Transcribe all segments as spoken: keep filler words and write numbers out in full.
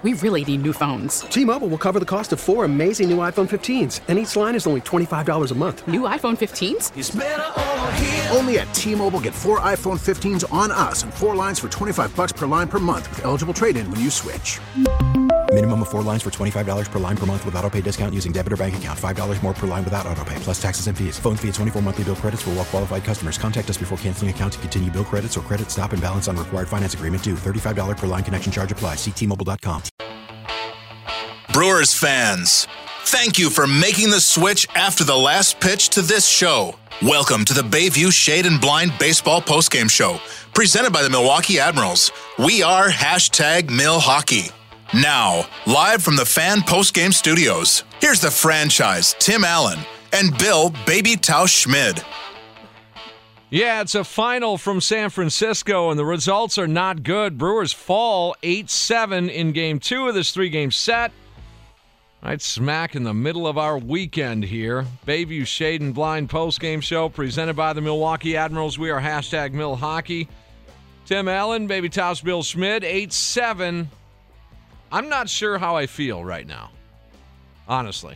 we really need new phones. T-Mobile will cover the cost of four amazing new iPhone fifteens, and each line is only twenty-five dollars a month. New iPhone fifteens? It's better over here. Only at T-Mobile, get four iPhone fifteens on us and four lines for twenty-five dollars per line per month with eligible trade-in when you switch. Minimum of four lines for twenty-five dollars per line per month with autopay discount using debit or bank account. five dollars more per line without autopay, plus taxes and fees. Phone fee at twenty-four monthly bill credits for well-qualified customers. Contact us before canceling account to continue bill credits or credit stop and balance on required finance agreement due. thirty-five dollars per line connection charge applies. See T Mobile dot com. Brewers fans, thank you for making the switch after the last pitch to this show. Welcome to the Bayview Shade and Blind Baseball Postgame Show, presented by the Milwaukee Admirals. We are hashtag Mill Hockey. Now, live from the Fan Postgame Studios, here's the franchise, Tim Allen, and Bill Baby Tausch Schmid. Yeah, it's a final from San Francisco, and the results are not good. Brewers fall eight seven in Game two of this three-game set. Right smack in the middle of our weekend here. Bayview Shade and Blind Postgame Show, presented by the Milwaukee Admirals. We are hashtag Mill Hockey. Tim Allen, Baby Tausch, Bill Schmid, eight seven. I'm not sure how I feel right now, honestly.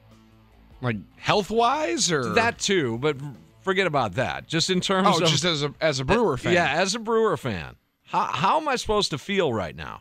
Like health-wise, or that too, but forget about that. Just in terms oh, of just as a as a Brewer fan. Yeah, as a Brewer fan. How how am I supposed to feel right now?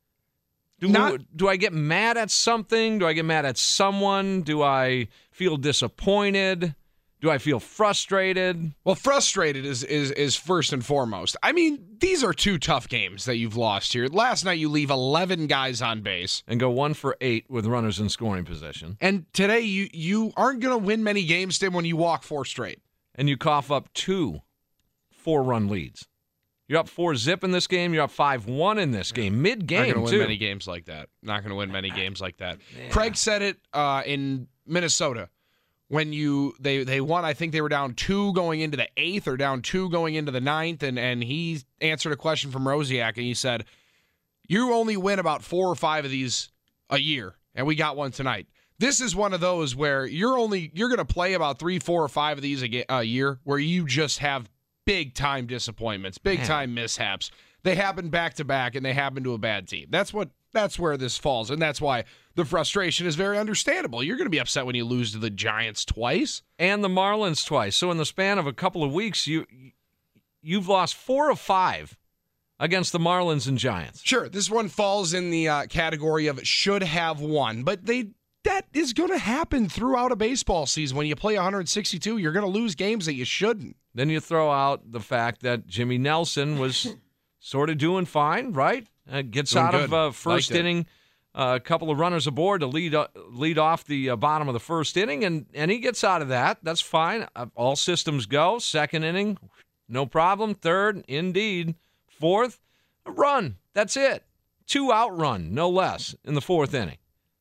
Do Not, do I get mad at something? Do I get mad at someone? Do I feel disappointed? Do I feel frustrated? Well, frustrated is, is is first and foremost. I mean, these are two tough games that you've lost here. Last night you leave eleven guys on base. And go one for eight with runners in scoring position. And today you, you aren't going to win many games, Tim, when you walk four straight. And you cough up two four-run leads. You're up four zip in this game. You're up five one in this game. Mid-game, Not going to too. win many games like that. Not going to win many games like that. Yeah. Craig said it uh, in Minnesota. When you they they won, I think they were down two going into the eighth or down two going into the ninth, and and he answered a question from Rosiak, and he said, "You only win about four or five of these a year, and we got one tonight." This is one of those where you're only you're going to play about three, four, or five of these a, a year, where you just have big time disappointments, big time mishaps. They happen back to back, and they happen to a bad team. That's what. That's where this falls, and that's why the frustration is very understandable. You're going to be upset when you lose to the Giants twice. And the Marlins twice. So in the span of a couple of weeks, you, you've lost four of five against the Marlins and Giants. Sure, this one falls in the uh, category of should have won, but they that is going to happen throughout a baseball season. When you play one hundred sixty-two, you're going to lose games that you shouldn't. Then you throw out the fact that Jimmy Nelson was sort of doing fine, right? Uh, gets Doing out good. of uh, first Liked inning, uh, a couple of runners aboard to lead uh, lead off the uh, bottom of the first inning, and, and he gets out of that. That's fine. Uh, all systems go. Second inning, no problem. Third, indeed. Fourth, a run. That's it. Two out run, no less, in the fourth inning.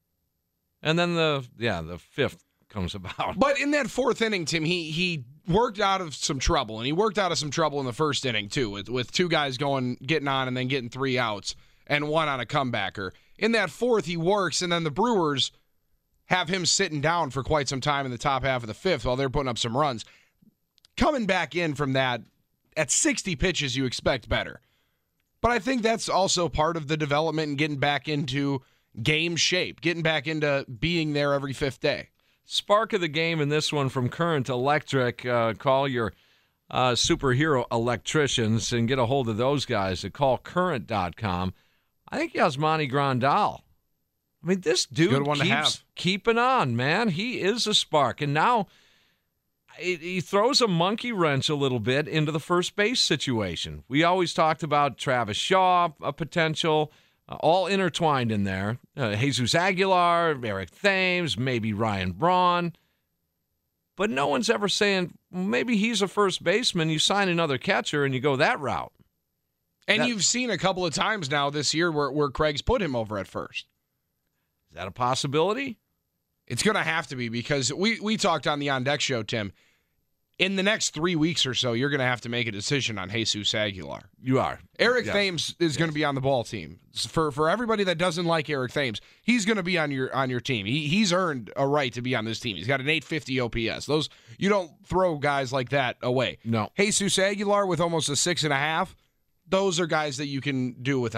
And then the yeah the fifth comes about. But in that fourth inning, Tim, he he worked out of some trouble, and he worked out of some trouble in the first inning too, with with two guys going getting on and then getting three outs and one on a comebacker. In that fourth, he works, and then the Brewers have him sitting down for quite some time in the top half of the fifth while they're putting up some runs. Coming back in from that, at sixty pitches, you expect better. But I think that's also part of the development and getting back into game shape, getting back into being there every fifth day. Spark of the game in this one from Current Electric. Uh, call your uh, superhero electricians and get a hold of those guys at call current dot com. I think Yasmani Grandal. I mean, this dude Good one to keeps have. keeping on, man. He is a spark. And now he, he throws a monkey wrench a little bit into the first base situation. We always talked about Travis Shaw, a potential. Uh, all intertwined in there. Uh, Jesus Aguilar, Eric Thames, maybe Ryan Braun. But no one's ever saying, well, maybe he's a first baseman. You sign another catcher and you go that route. And that, you've seen a couple of times now this year where, where Craig's put him over at first. Is that a possibility? It's going to have to be, because we, we talked on the On Deck show, Tim. In the next three weeks or so, you're going to have to make a decision on Jesus Aguilar. You are. Eric yes. Thames is yes. going to be on the ball team. For for everybody that doesn't like Eric Thames, he's going to be on your on your team. He he's earned a right to be on this team. He's got an eight fifty O P S. Those you don't throw guys like that away. No. Jesus Aguilar with almost a six and a half. Those are guys that you can do without.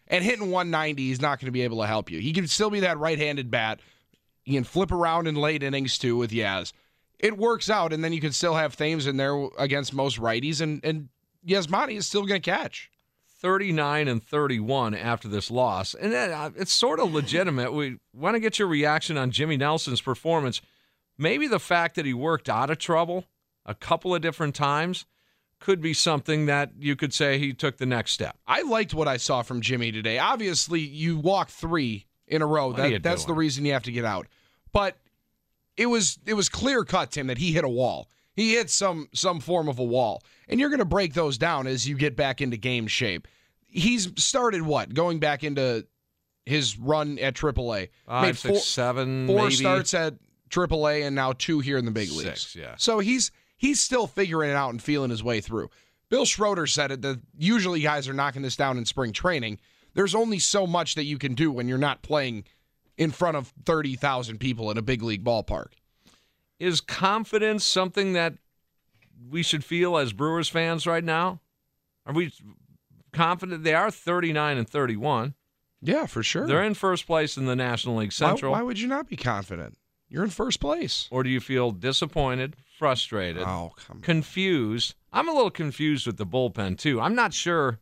And hitting one ninety is not going to be able to help you. He can still be that right-handed bat. He can flip around in late innings, too, with Yaz. It works out, and then you can still have Thames in there against most righties, and, and Yasmani is still going to catch. thirty-nine and thirty-one after this loss. And then, uh, it's sort of legitimate. We want to get your reaction on Jimmy Nelson's performance. Maybe the fact that he worked out of trouble a couple of different times could be something that you could say he took the next step. I liked what I saw from Jimmy today. Obviously, you walk three in a row. That, that's the reason you have to get out. But it was it was clear cut, Tim, that he hit a wall. He hit some some form of a wall. And you're going to break those down as you get back into game shape. He's started what? Going back into his run at triple A. Five, Made six, four, seven, four maybe. starts at triple A and now two here in the big leagues. Six, yeah. So he's he's still figuring it out and feeling his way through. Bill Schroeder said it that usually guys are knocking this down in spring training. There's only so much that you can do when you're not playing in front of thirty thousand people at a big league ballpark. Is confidence something that we should feel as Brewers fans right now? Are we confident? They are thirty-nine and thirty-one. Yeah, for sure. They're in first place in the National League Central. Why, why would you not be confident? You're in first place. Or do you feel disappointed, frustrated, oh, come on. confused? I'm a little confused with the bullpen, too. I'm not sure.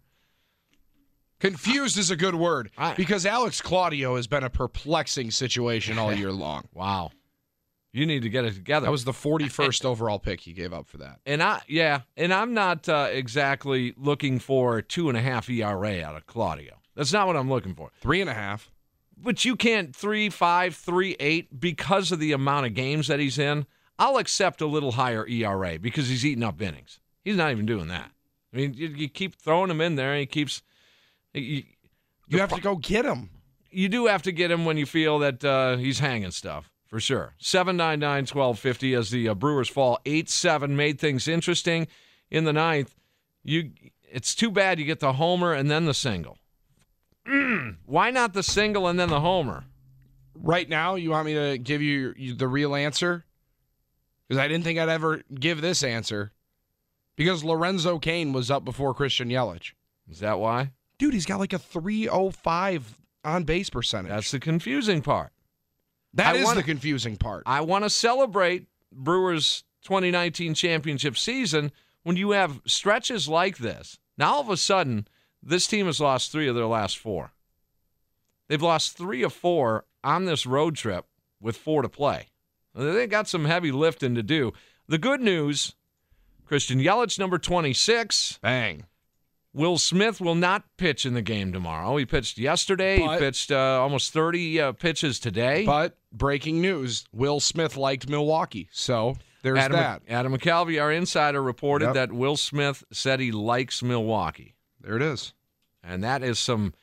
Confused is a good word I, because Alex Claudio has been a perplexing situation all year long. Wow. You need to get it together. That was the forty-first overall pick he gave up for that. And I, yeah, and I'm not uh, exactly looking for a two and a half E R A out of Claudio. That's not what I'm looking for. Three and a half. But you can't three, five, three, eight because of the amount of games that he's in. I'll accept a little higher E R A because he's eating up innings. He's not even doing that. I mean, you, you keep throwing him in there, and he keeps. You, you have to go get him. You do have to get him when you feel that uh, he's hanging stuff, for sure. seven nine nine, twelve fifty as the uh, Brewers fall eight seven, made things interesting in the ninth. You, it's too bad you get the homer and then the single. Mm, why not the single and then the homer? Right now, you want me to give you, you the real answer? Because I didn't think I'd ever give this answer. Because Lorenzo Cain was up before Christian Yelich. Is that why? Dude, he's got like a three oh five on base percentage. That's the confusing part. That I is wanna, the confusing part. I want to celebrate Brewers' twenty nineteen championship season when you have stretches like this. Now, all of a sudden, this team has lost three of their last four. They've lost three of four on this road trip with four to play. They got some heavy lifting to do. The good news, Christian Yelich, number twenty-six. Bang. Will Smith will not pitch in the game tomorrow. He pitched yesterday. But, he pitched uh, almost thirty uh, pitches today. But breaking news, Will Smith liked Milwaukee. So there's Adam, that. Adam McCalvey, our insider, reported Yep. that Will Smith said he likes Milwaukee. There it is. And that is some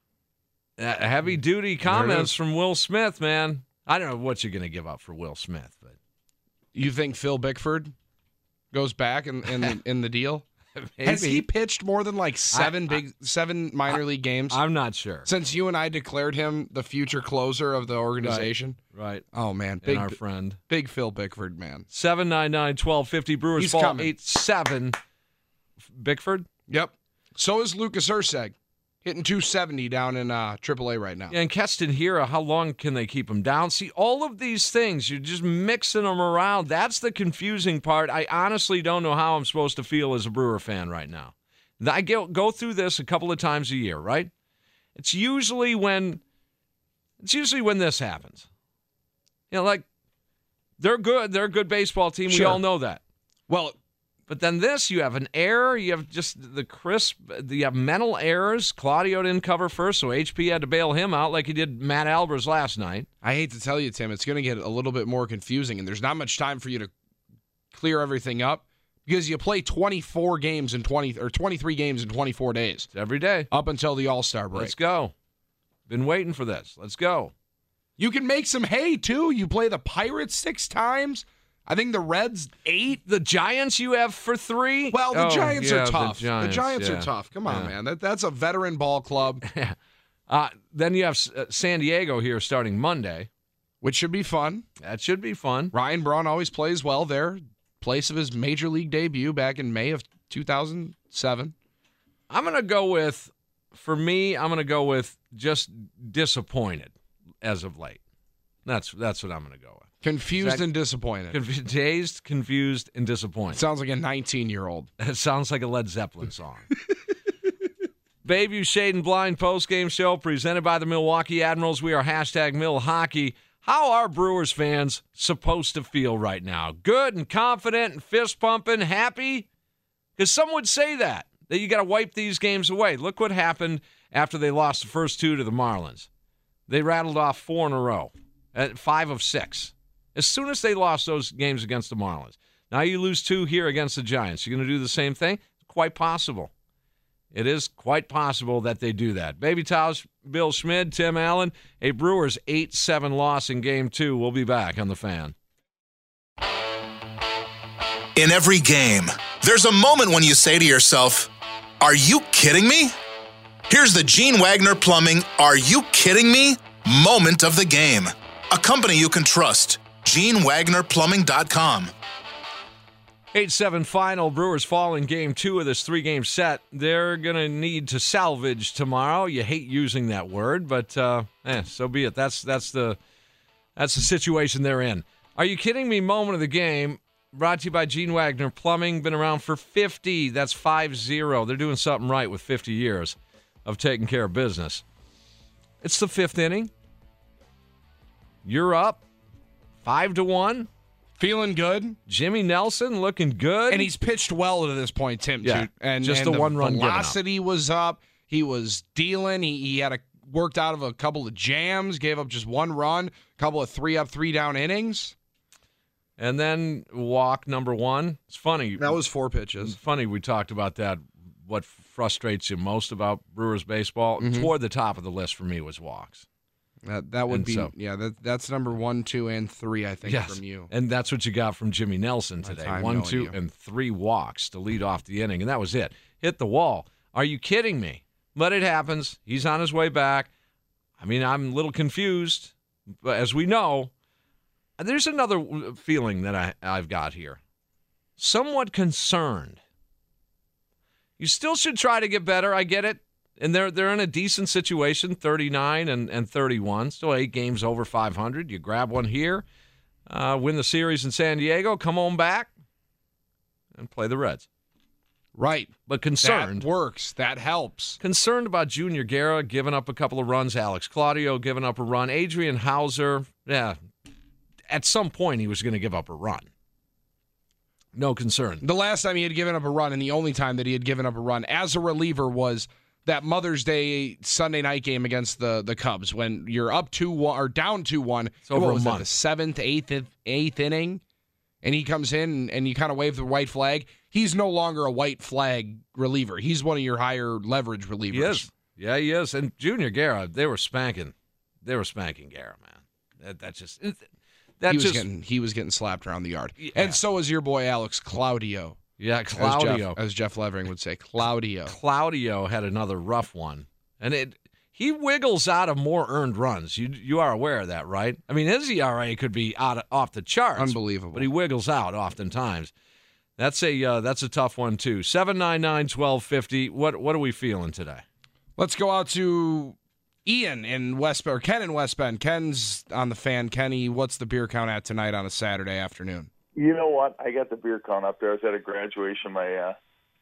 uh, heavy-duty comments from Will Smith, man. I don't know what you're going to give up for Will Smith. But You think Phil Bickford goes back in, in, the, in the deal? maybe. Has he pitched more than like seven I- big, seven minor I- league games? I'm not sure. Since you and I declared him the future closer of the organization. Right. Oh, man. And Big, our friend. big Phil Bickford, man. seven nine nine, twelve fifty. Brewers He's fall coming. eight seven. Bickford? Yep. So is Lucas Erceg, hitting two seventy down in uh, triple A right now. Yeah, and Keston Hiura, how long can they keep him down? See, all of these things, you're just mixing them around. That's the confusing part. I honestly don't know how I'm supposed to feel as a Brewer fan right now. I go, go through this a couple of times a year, right? It's usually when it's usually when this happens. You know, like, they're good. They're a good baseball team. We Sure. all know that. Well, But then this, you have an error. You have just the crisp, you have mental errors. Claudio didn't cover first, so H P had to bail him out like he did Matt Albers last night. I hate to tell you, Tim, it's going to get a little bit more confusing, and there's not much time for you to clear everything up because you play twenty-four games in twenty or twenty-three games in twenty-four days It's every day. up until the All-Star break. Let's go. Been waiting for this. Let's go. You can make some hay too. You play the Pirates six times. I think the Reds eight. The Giants you have for three? Well, the Oh, Giants yeah, are tough. The Giants, the Giants yeah. are tough. Come on, Yeah. man. That that's a veteran ball club, uh, then you have uh, San Diego here starting Monday. which should be fun. That should be fun. Ryan Braun always plays well there. Place of his major league debut back in May of two thousand seven. I'm going to go with for me, I'm going to go with just disappointed as of late. That's that's what I'm going to go with. Confused that, and disappointed. Conf- dazed, confused, and disappointed. Sounds like a nineteen-year-old. It sounds like a Led Zeppelin song. Bayview Shade and Blind postgame show presented by the Milwaukee Admirals. We are hashtag Mill Hockey. How are Brewers fans supposed to feel right now? Good and confident and fist pumping, happy? Because some would say that, that you got to wipe these games away. Look what happened after they lost the first two to the Marlins. They rattled off four in a row, at five of six. As soon as they lost those games against the Marlins. Now you lose two here against the Giants. You're going to do the same thing? Quite possible. It is quite possible that they do that. Baby Towels, Bill Schmid, Tim Allen, a Brewers eight seven loss in Game two. We'll be back on The Fan. In every game, there's a moment when you say to yourself, "Are you kidding me?" Here's the Gene Wagner Plumbing "Are you kidding me?" moment of the game. A company you can trust. Gene Wagner Plumbing dot com. eight seven final. Brewers fall in Game two of this three-game set. They're going to need to salvage tomorrow. You hate using that word, but uh, eh, so be it. That's that's the that's the situation they're in. Are you kidding me? Moment of the game. Brought to you by Gene Wagner Plumbing. Been around for fifty. That's five zero. They're doing something right with fifty years of taking care of business. It's the fifth inning. You're up five to one. Feeling good. Jimmy Nelson looking good. And he's pitched well to this point, Tim. Yeah, and just and the one run given up. velocity was up. He was dealing. He, he had a worked out of a couple of jams, gave up just one run, a couple of three up, three down innings. And then walk number one. It's funny. That was four pitches. It's funny we talked about that. What frustrates you most about Brewers baseball? Mm-hmm. Toward the top of the list for me was walks. That that would and be so, yeah. That that's number one, two, and three. I think yes. from you. And that's what you got from Jimmy Nelson today. One, two, you. and three walks to lead off the inning, and that was it. Hit the wall. Are you kidding me? But it happens. He's on his way back. I mean, I'm a little confused, but as we know, there's another feeling that I, I've got here. Somewhat concerned. You still should try to get better. I get it. And they're they're in a decent situation, thirty-nine and, and thirty-one. Still eight games over five hundred. You grab one here, uh, win the series in San Diego, come on back, and play the Reds. Right. But concerned. That works. That helps. Concerned about Junior Guerra giving up a couple of runs. Alex Claudio giving up a run. Adrian Hauser, yeah, at some point he was going to give up a run. No concern. The last time he had given up a run, and the only time that he had given up a run as a reliever was that Mother's Day Sunday night game against the, the Cubs when you're up two one or down two one. It's over what was a month. That, the seventh, eighth, eighth inning, and he comes in and, and you kind of wave the white flag. He's no longer a white flag reliever. He's one of your higher leverage relievers. He is. Yeah, he is. And Junior Guerra, they were spanking, they were spanking Guerra, man. That that just that he was just getting he was getting slapped around the yard, yeah. and so was your boy Alex Claudio. Yeah, Claudio. As Jeff, as Jeff Levering would say, Claudio. Claudio had another rough one. And it he wiggles out of more earned runs. You you are aware of that, right? I mean, his E R A could be out of, off the charts. Unbelievable. But he wiggles out oftentimes. That's a uh, that's a tough one, too. seven nine nine, one two five zero. What, what are we feeling today? Let's go out to Ian in West Bend, or Ken in West Bend. Ken's on the Fan. Kenny, what's the beer count at tonight on a Saturday afternoon? You know what? I got the beer count up there. I was at a graduation. My uh,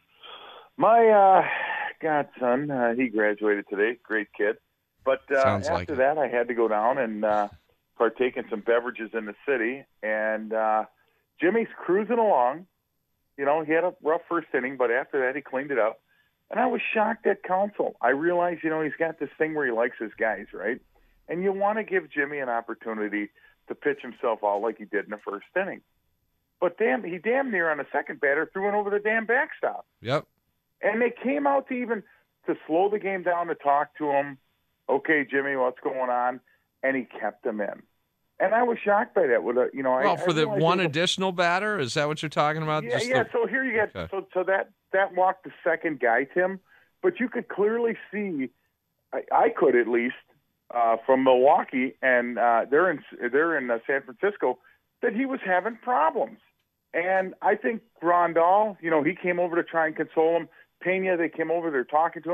my uh, godson, uh, he graduated today. Great kid. But uh, after like that, I had to go down and uh, partake in some beverages in the city. And uh, Jimmy's cruising along. You know, he had a rough first inning, but after that, he cleaned it up. And I was shocked at Counsell. I realized, you know, he's got this thing where he likes his guys, right? And you want to give Jimmy an opportunity to pitch himself out like he did in the first inning. But damn, he damn near on the second batter threw it over the damn backstop. Yep. And they came out to even to slow the game down to talk to him. Okay, Jimmy, what's going on? And he kept him in. And I was shocked by that. With a, you know, well, I, for I the one was, additional batter, is that what you're talking about? Yeah, Just yeah. the, so here you get okay. so so that that walked the second guy, Tim. But you could clearly see, I, I could at least, uh, from Milwaukee, and uh, they're in they're in uh, San Francisco, that he was having problems. And I think Grandal, you know, he came over to try and console him. Pena, they came over, they're talking to him.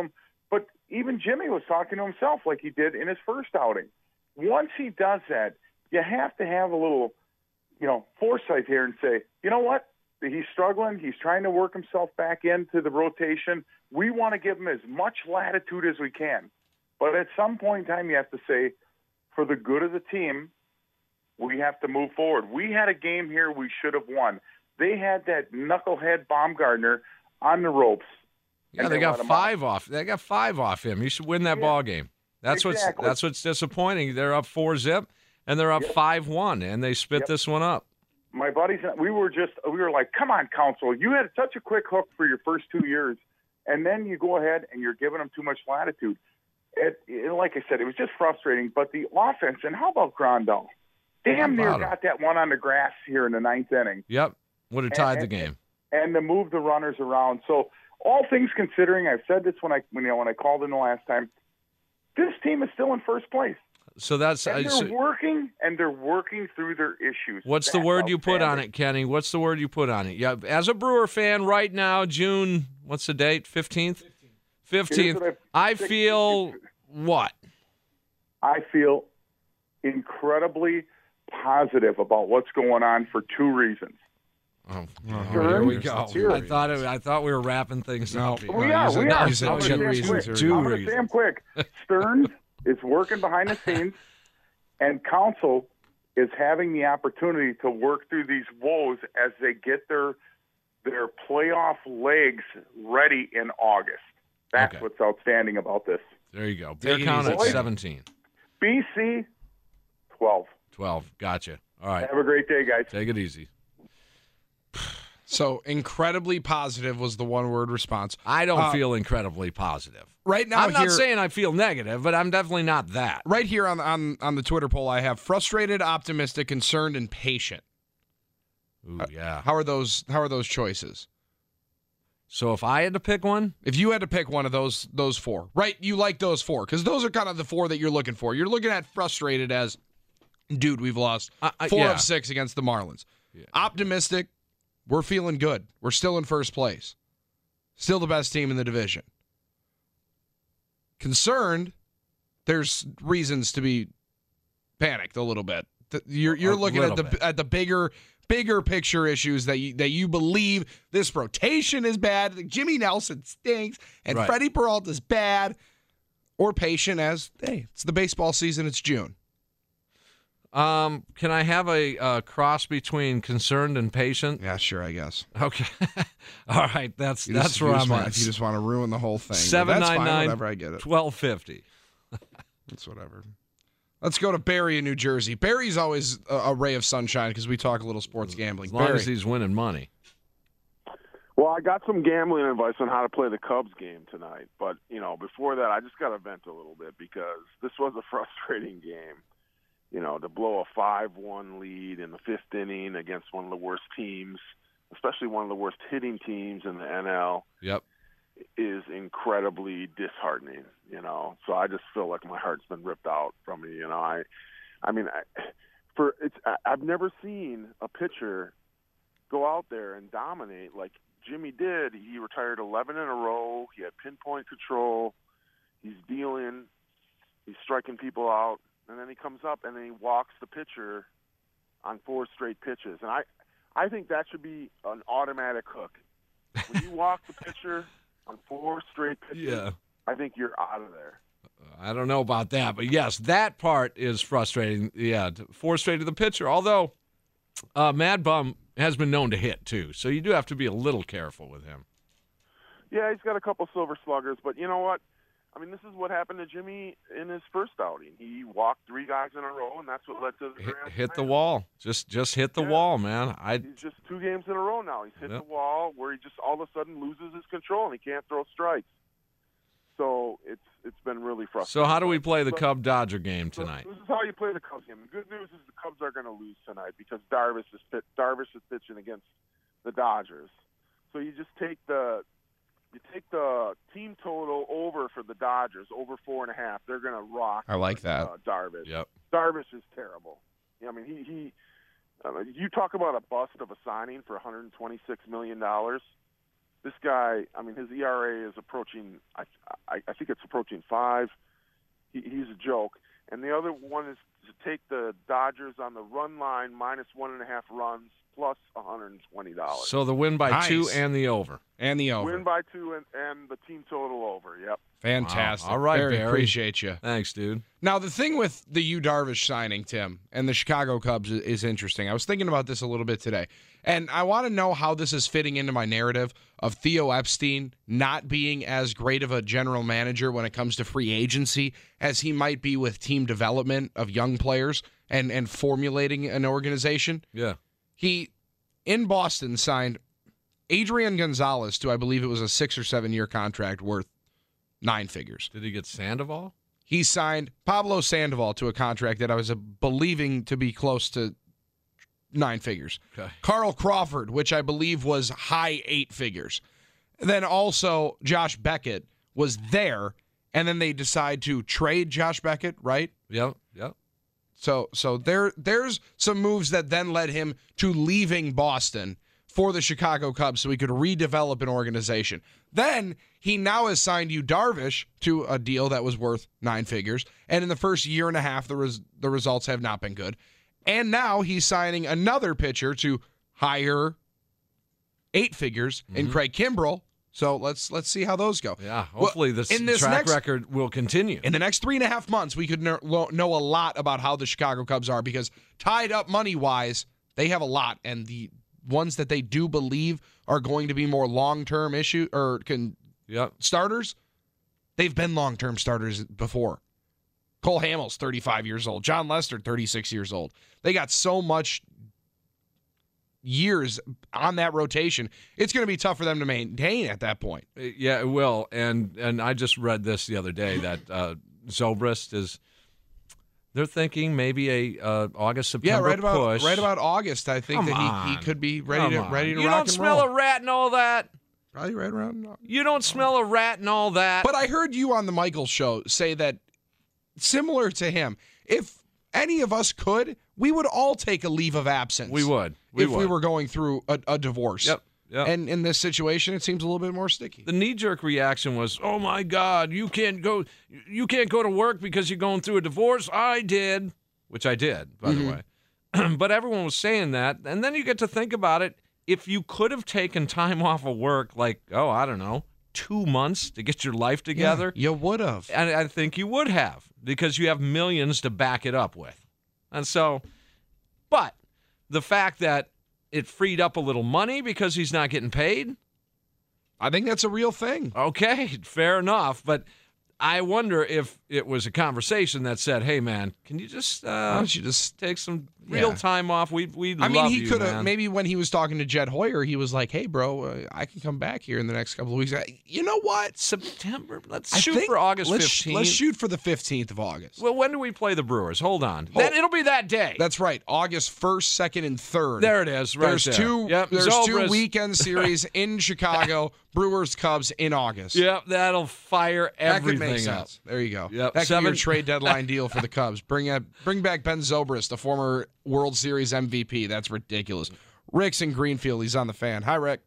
But even Jimmy was talking to himself like he did in his first outing. Once he does that, you have to have a little, you know, foresight here and say, you know what? He's struggling. He's trying to work himself back into the rotation. We want to give him as much latitude as we can. But at some point in time, you have to say, for the good of the team, we have to move forward. We had a game here we should have won. They had that knucklehead Baumgartner on the ropes. Yeah, they got five off. They got five off him. You should win that Yeah. ball game. That's Exactly. what's that's what's disappointing. They're up four zip, and they're up Yep. five one, and they spit Yep. this one up. My buddies, we were just, we were like, come on, Council. You had such a quick hook for your first two years, and then you go ahead and you're giving them too much latitude. It, it, like I said, it was just frustrating. But the offense, and how about Grandal? Damn near about him? got that one on the grass here in the ninth inning. Yep, would have And- tied the and- game. And to move the runners around. So all things considering, I've said this when I when, you know, when I called in the last time, this team is still in first place. So that's And uh, they're so working, and they're working through their issues. what's the That's word you put on outstanding. it, Kenny? What's the word you put on it? Yeah, as a Brewer fan right now, June. What's the date? Fifteenth. Fifteenth. Here's what I- I feel what? I feel incredibly positive about what's going on for two reasons. Oh, Sure. here we Here's go. the two I thought it, I thought we were wrapping things No. up. here. We No, are, you said- we are. you said I'm two gonna say 'em reasons. quick. Two I'm going to reasons. say 'em quick. Stearns is working behind the scenes, and Council is having the opportunity to work through these woes as they get their their playoff legs ready in August. That's Okay. what's outstanding about this. There you go. Beer it count easy, at boys. seventeen. B C, twelve. twelve. Gotcha. All right. Have a great day, guys. Take it easy. So incredibly positive was the one-word response. I don't Uh, feel incredibly positive. Right now, I'm not here, saying I feel negative, but I'm definitely not that. right here on on on the Twitter poll, I have frustrated, optimistic, concerned, and patient. Ooh, yeah. How are those? How are those choices? So if I had to pick one, If you had to pick one of those those four, right? You like those four because those are kind of the four that you're looking for. You're looking at frustrated as, dude, we've lost I- I- four yeah. of six against the Marlins. Optimistic, we're feeling good. We're still in first place. Still the best team in the division. Concerned, there's reasons to be panicked a little bit. Th- You're you're A looking at little the bit. at the bigger bigger picture issues that you that you believe this rotation is bad. Like Jimmy Nelson stinks and Right. Freddie Peralta's bad. Or patient as, hey, it's the baseball season. It's June. um, can I have a uh, cross between concerned and patient? Yeah, sure, I guess. Okay. All right. That's You that's just- where you just I'm want, at. If you just want to ruin the whole thing, but Seven that's nine fine, nine whatever. I get it. twelve fifty. It's whatever. Let's go to Barry in New Jersey. Barry's always a, a ray of sunshine because we talk a little sports gambling. As long Barry. as he's winning money. Well, I got some gambling advice on how to play the Cubs game tonight. But, you know, before that, I just got to vent a little bit because this was a frustrating game. You know, to blow a five one lead in the fifth inning against one of the worst teams, especially one of the worst hitting teams in the N L, Yep. is incredibly disheartening, you know. So I just feel like my heart's been ripped out from me, you know. I I mean, I, for it's I, I've never seen a pitcher go out there and dominate like Jimmy did. He retired eleven in a row. He had pinpoint control. He's dealing. He's striking people out. And then he comes up and then he walks the pitcher on four straight pitches. And I, I think that should be an automatic hook. When you walk the pitcher on four straight pitches, Yeah. I think you're out of there. I don't know about that, but yes, that part is frustrating. Yeah, to- four straight to the pitcher. Although uh, Mad Bum has been known to hit too, so you do have to be a little careful with him. Yeah, he's got a couple silver sluggers, but you know what? I mean, this is what happened to Jimmy in his first outing. He walked three guys in a row, and that's what led to the Hit, grand hit the slam. wall. Just just hit the Yeah. wall, man. I He's just two games in a row now. He's hit Yep. the wall where he just all of a sudden loses his control and he can't throw strikes. So it's it's been really frustrating. So how do we play the So- Cub Dodger game so tonight? This is how you play the Cubs game. The good news is the Cubs are going to lose tonight because Darvish is pit, Darvish is pitching against the Dodgers. So you just take the you take the team total over for the Dodgers over four and a half. They're going to rock. I like that. Uh, Darvish. Yep. Darvish is terrible. I mean, he he. I mean, you talk about a bust of a signing for one hundred twenty-six million dollars. this guy, I mean, his E R A is approaching, I, I, I think it's approaching five. He, he's a joke. And the other one is to take the Dodgers on the run line minus one and a half runs plus one hundred twenty dollars. So the win by Nice. two and the over. And the over. Win by two and, and the team total over, yep. Fantastic. Wow. All right, Very Barry. appreciate you. Thanks, dude. Now, the thing with the Yu Darvish signing, Tim, and the Chicago Cubs is, is interesting. I was thinking about this a little bit today, and I want to know how this is fitting into my narrative of Theo Epstein not being as great of a general manager when it comes to free agency as he might be with team development of young players and, and formulating an organization. Yeah. He, in Boston, signed Adrian Gonzalez to, I believe it was a six or seven year contract worth nine figures. Did he get Sandoval? He signed Pablo Sandoval to a contract that I was uh, believing to be close to nine figures. Okay. Carl Crawford, which I believe was high eight figures. Then also Josh Beckett was there, and then they decide to trade Josh Beckett, right? Yep, yep. So so there there's some moves that then led him to leaving Boston for the Chicago Cubs so he could redevelop an organization. Then he now has signed Yu Darvish to a deal that was worth nine figures, and in the first year and a half, the res- the results have not been good. And now he's signing another pitcher to higher eight figures Mm-hmm. in Craig Kimbrell. So let's let's see how those go. Yeah, hopefully Well, this, in this track next- record will continue. In the next three and a half months, we could know, know a lot about how the Chicago Cubs are because tied up money-wise, they have a lot, and the ones that they do believe are going to be more long-term issue or can Yep. starters, they've been long-term starters before. Cole Hamels, thirty-five years old. John Lester, thirty-six years old. They got so much years on that rotation. It's going to be tough for them to maintain at that point. Yeah, it will. And and I just read this the other day that uh, Zobrist is. They're thinking maybe a uh, August Yeah, September right about push. right about August. I think Come that he, he on. could be ready Come to on. ready to You rock don't and smell roll. a rat and all that. Probably right around. You don't smell a rat and all that. But I heard you on the Michael show say that similar to him, if any of us could, we would all take a leave of absence. we would. We if would. we were going through a, a divorce. Yep. Yep. And in this situation, it seems a little bit more sticky. The knee-jerk reaction was, "Oh my God, you can't go. You can't go to work because you're going through a divorce." I did, which I did, by Mm-hmm. the way. But everyone was saying that, and then you get to think about it. If you could have taken time off of work, like oh, I don't know, two months to get your life together, Yeah, you would have. and I think you would have because you have millions to back it up with. And so, but the fact that it freed up a little money because he's not getting paid, I think that's a real thing. okay, fair enough. But I wonder if it was a conversation that said, hey, man, can you just Why uh, don't you just take some real Yeah. time off? We we I love mean, he you, could have man. maybe when he was talking to Jed Hoyer, he was like, "Hey, bro, uh, I can come back here in the next couple of weeks." I, you know what? September. Let's I shoot think- for August let's, fifteenth. Let's shoot for the fifteenth of August. Well, when do we play the Brewers? Hold on. Oh. Then it'll be that day. That's right, August first, second, and third. There it is. Right There's there. two. Yep. There's two Zobrist. weekend series in Chicago. Brewers Cubs in August. Yep, that'll fire That could everything make up. sense. There you go. Yep. That could be your Seven- trade deadline deal for the Cubs. Bring up, bring back Ben Zobrist, the former World Series M V P. That's ridiculous. Rick's in Greenfield. He's on the Fan. Hi, Rick.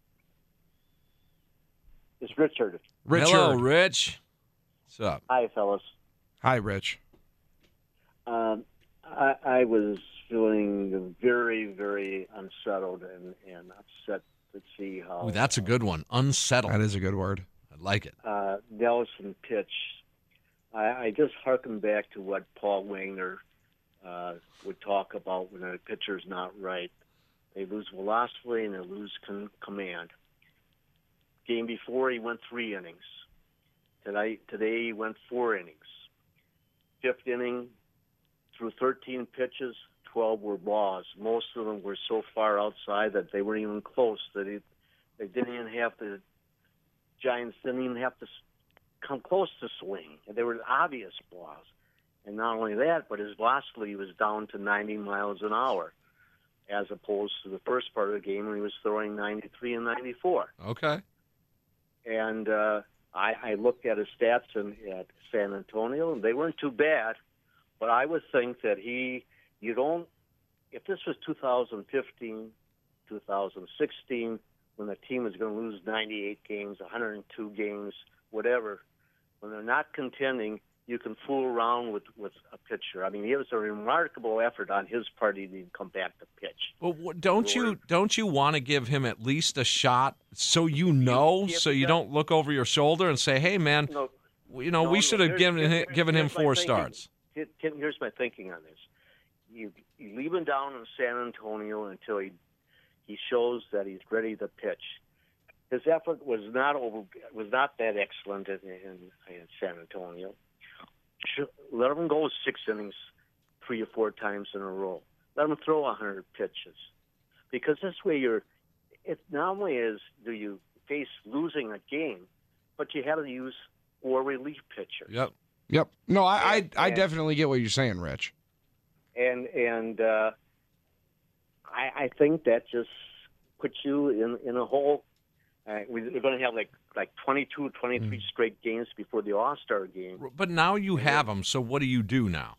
It's Richard. Richard. Hello, Rich. What's up? Hi, fellas. Hi, Rich. Um, I, I was feeling very, very unsettled and, and upset to see how Ooh, that's a good one. Unsettled. That is a good word. I like it. uh, Nelson pitched. I, I just harken back to what Paul Wagner uh, would talk about when a pitcher's not right. They lose velocity and they lose con- command. Game before, he went three innings. Today, today he went four innings. Fifth inning, through thirteen pitches, twelve were balls. Most of them were so far outside that they weren't even close. That it, they didn't even have to. Giants didn't even have to come close to swing. They were obvious balls. And not only that, but his velocity was down to ninety miles an hour, as opposed to the first part of the game when he was throwing ninety-three and ninety-four. Okay. And uh, I, I looked at his stats in, at San Antonio, and they weren't too bad. But I would think that he, you don't, if this was two thousand fifteen, two thousand sixteen, when the team is going to lose ninety-eight games, one hundred two games, whatever. When they're not contending, you can fool around with, with a pitcher. I mean, it was a remarkable effort on his part to even come back to pitch. Well, don't you don't you want to give him at least a shot so you know, so you don't look over your shoulder and say, "Hey, man, no, you know, no, we no, should have here's- given here's- given him here's my four thinking. starts." Tim, here's my thinking on this: you you leave him down in San Antonio until he he shows that he's ready to pitch. His effort was not over was not that excellent in, in, in San Antonio. Let him go six innings, three or four times in a row. Let him throw a hundred pitches, because this way you're. It not only is do you face losing a game, but you have to use four relief pitchers. Yep. Yep. No, I I, And- I and- definitely get what you're saying, Rich. And and uh, I, I think that just puts you in in a hole. Uh, we, we're going to have like like twenty-two, twenty-three Mm. straight games before the All-Star game. But now you have him, so what do you do now?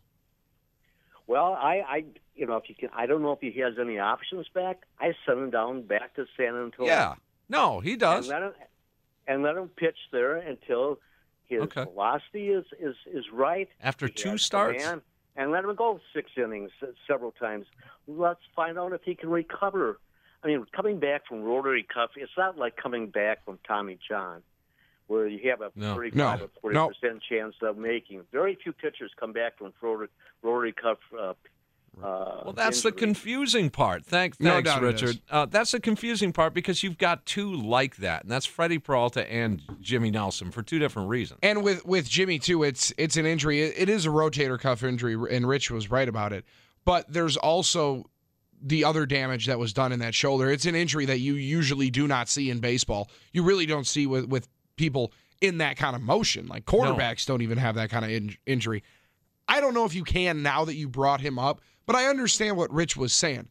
Well, I, I you know if you can, I don't know if he has any options back. I send him down back to San Antonio. Yeah. No, he does. And let him, and let him pitch there until his Okay. velocity is, is, is right. After He two has starts? command, and let him go six innings uh, several times. Let's find out if he can recover. I mean, coming back from rotary cuff, it's not like coming back from Tommy John, where you have a No. thirty-five No. or forty No. percent chance of making. Very few pitchers come back from rotary, rotary cuff. Uh, uh, Well, that's the injury. confusing part. Thank, No thanks, doubt it Richard. is. Uh, that's the confusing part because you've got two like that, and that's Freddie Peralta and Jimmy Nelson for two different reasons. And with, with Jimmy, too, it's it's an injury. It, it is a rotator cuff injury, and Rich was right about it. But there's also the other damage that was done in that shoulder. It's an injury that you usually do not see in baseball. You really don't see with, with people in that kind of motion. Like quarterbacks don't even have that kind of in, injury. I don't know if you can now that you brought him up, but I understand what Rich was saying.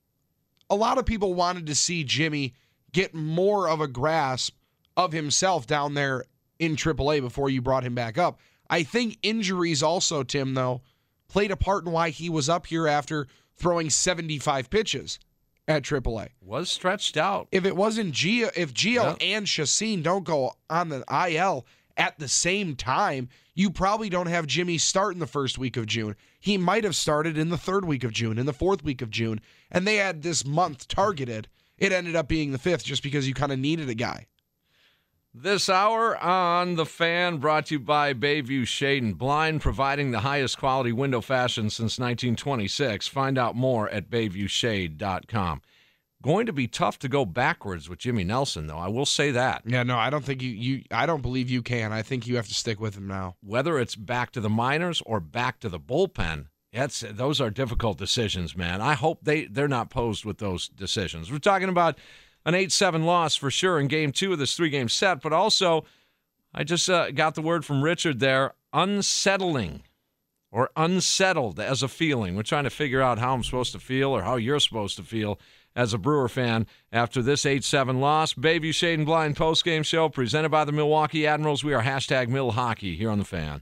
A lot of people wanted to see Jimmy get more of a grasp of himself down there in triple A before you brought him back up. I think injuries also, Tim, though, played a part in why he was up here after throwing seventy-five pitches at triple A. Was stretched out. If it wasn't Gio, if Gio Yeah. and Chacin don't go on the I L at the same time, you probably don't have Jimmy start in the first week of June. He might have started in the third week of June, in the fourth week of June, and they had this month targeted. It ended up being the fifth just because you kind of needed a guy. This hour on The Fan, brought to you by Bayview Shade and Blind, providing the highest quality window fashion since nineteen twenty-six. Find out more at bayview shade dot com. Going to be tough to go backwards with Jimmy Nelson, though. I will say that. Yeah, no, I don't think you, you I don't believe you can. I think you have to stick with him now. Whether it's back to the minors or back to the bullpen, that's those are difficult decisions, man. I hope they, they're not posed with those decisions. We're talking about an eight seven loss for sure in game two of this three-game set, but also I just uh, got the word from Richard there, unsettling or unsettled as a feeling. We're trying to figure out how I'm supposed to feel or how you're supposed to feel as a Brewer fan after this eight seven loss. Bayview Shade and Blind postgame show presented by the Milwaukee Admirals. We are hashtag Mill Hockey here on The Fan.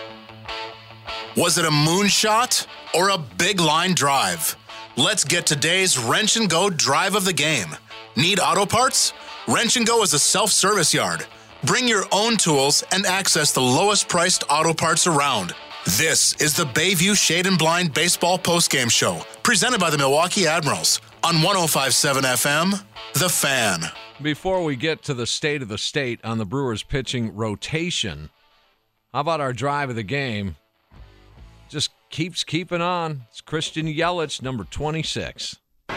Was it a moonshot or a big line drive? Let's get today's Wrench and Go drive of the game. Need auto parts? Wrench and Go is a self-service yard. Bring your own tools and access the lowest priced auto parts around. This is the Bayview Shade and Blind Baseball Postgame Show, presented by the Milwaukee Admirals on one oh five point seven F M, The Fan. Before we get to the state of the state on the Brewers pitching rotation, how about our drive of the game? Just keeps keeping on. It's Christian Yelich, number twenty-six.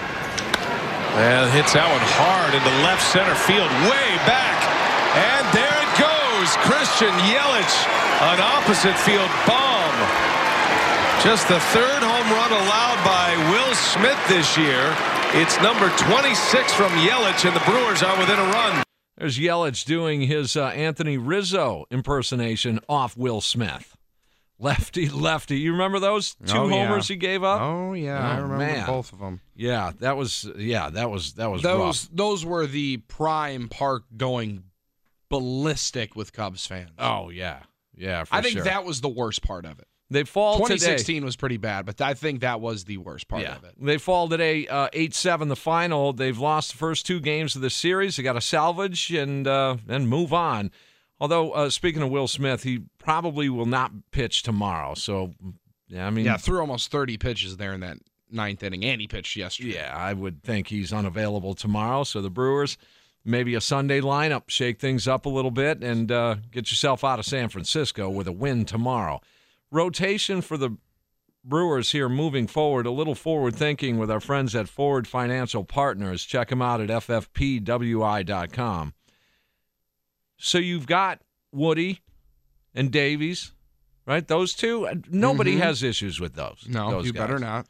And hits that one hard into left center field, way back. And there it goes. Christian Yelich, an opposite field bomb. Just the third home run allowed by Will Smith this year. It's number twenty-six from Yelich, and the Brewers are within a run. There's Yelich doing his uh, Anthony Rizzo impersonation off Will Smith. Lefty, lefty. You remember those two Oh, yeah. homers he gave up? Oh yeah, I Oh, remember man. both of them. Yeah, that was yeah, that was that was Those rough. those were the prime Park going ballistic with Cubs fans. Oh yeah, yeah. For I think sure. that was the worst part of it. They fall twenty today. twenty sixteen was pretty bad, but I think that was the worst part Yeah. of it. They fall today uh, eight seven the final. They've lost the first two games of the series. They got to salvage and uh, and move on. Although, uh, speaking of Will Smith, he probably will not pitch tomorrow. So, yeah, I mean. Yeah, threw almost thirty pitches there in that ninth inning, and he pitched yesterday. Yeah, I would think he's unavailable tomorrow. So the Brewers, maybe a Sunday lineup, shake things up a little bit and uh, get yourself out of San Francisco with a win tomorrow. Rotation for the Brewers here moving forward, a little forward thinking with our friends at Forward Financial Partners. Check them out at F F P W I dot com. So you've got Woody and Davies, right? Those two, nobody Mm-hmm. has issues with those. No, those you guys. better not.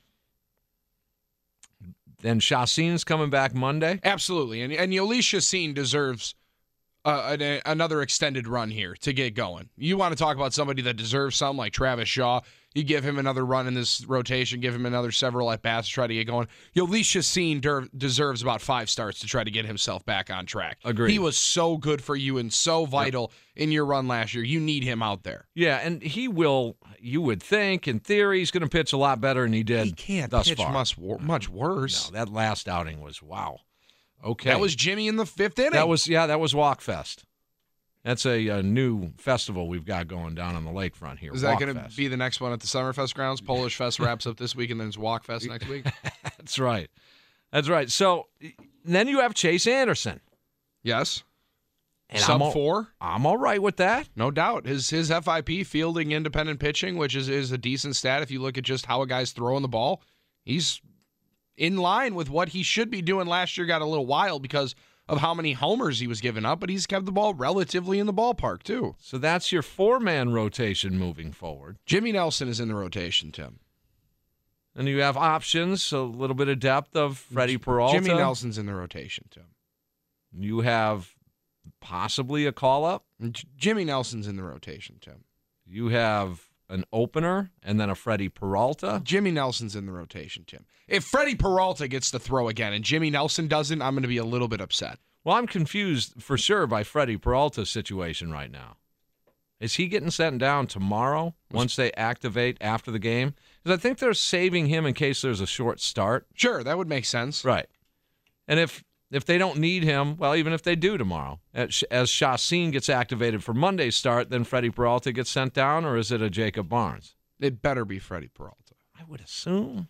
Then Chassin's coming back Monday. Absolutely, and and Yoelis Chassin deserves uh, an, another extended run here to get going. You want to talk about somebody that deserves some like Travis Shaw? You give him another run in this rotation, give him another several at bats to try to get going. Yoelis Chassin der- deserves about five starts to try to get himself back on track. Agreed. He was so good for you and so vital yep. in your run last year. You need him out there. Yeah, and he will. You would think, in theory, he's going to pitch a lot better than he did. He can't thus pitch far. much much worse. No, that last outing was wow. Okay, that was Jimmy in the fifth inning. That was yeah, that was Walkfest. That's a, a new festival we've got going down on the lakefront here. Is that going to be the next one at the Summerfest grounds? Polish Fest wraps up this week, and then it's Walkfest next week? That's right. That's right. So then you have Chase Anderson. Yes. And Sub I'm all, four? I'm all right with that. No doubt. His his F I P, fielding independent pitching, which is, is a decent stat if you look at just how a guy's throwing the ball. He's in line with what he should be doing. Last year got a little wild because of how many homers he was giving up, but he's kept the ball relatively in the ballpark, too. So that's your four-man rotation moving forward. Jimmy Nelson is in the rotation, Tim. And you have options, a little bit of depth of Freddie Peralta. Jimmy Nelson's in the rotation, Tim. You have possibly a call-up. J- Jimmy Nelson's in the rotation, Tim. You have an opener and then a Freddie Peralta. Jimmy Nelson's in the rotation, Tim. If Freddie Peralta gets to throw again and Jimmy Nelson doesn't, I'm going to be a little bit upset. Well, I'm confused for sure by Freddie Peralta's situation right now. Is he getting sent down tomorrow once they activate after the game? Because I think they're saving him in case there's a short start. Sure, that would make sense. Right. And if if they don't need him, well, even if they do tomorrow, as, as Chassin gets activated for Monday's start, then Freddie Peralta gets sent down, or is it a Jacob Barnes? It better be Freddie Peralta. I would assume.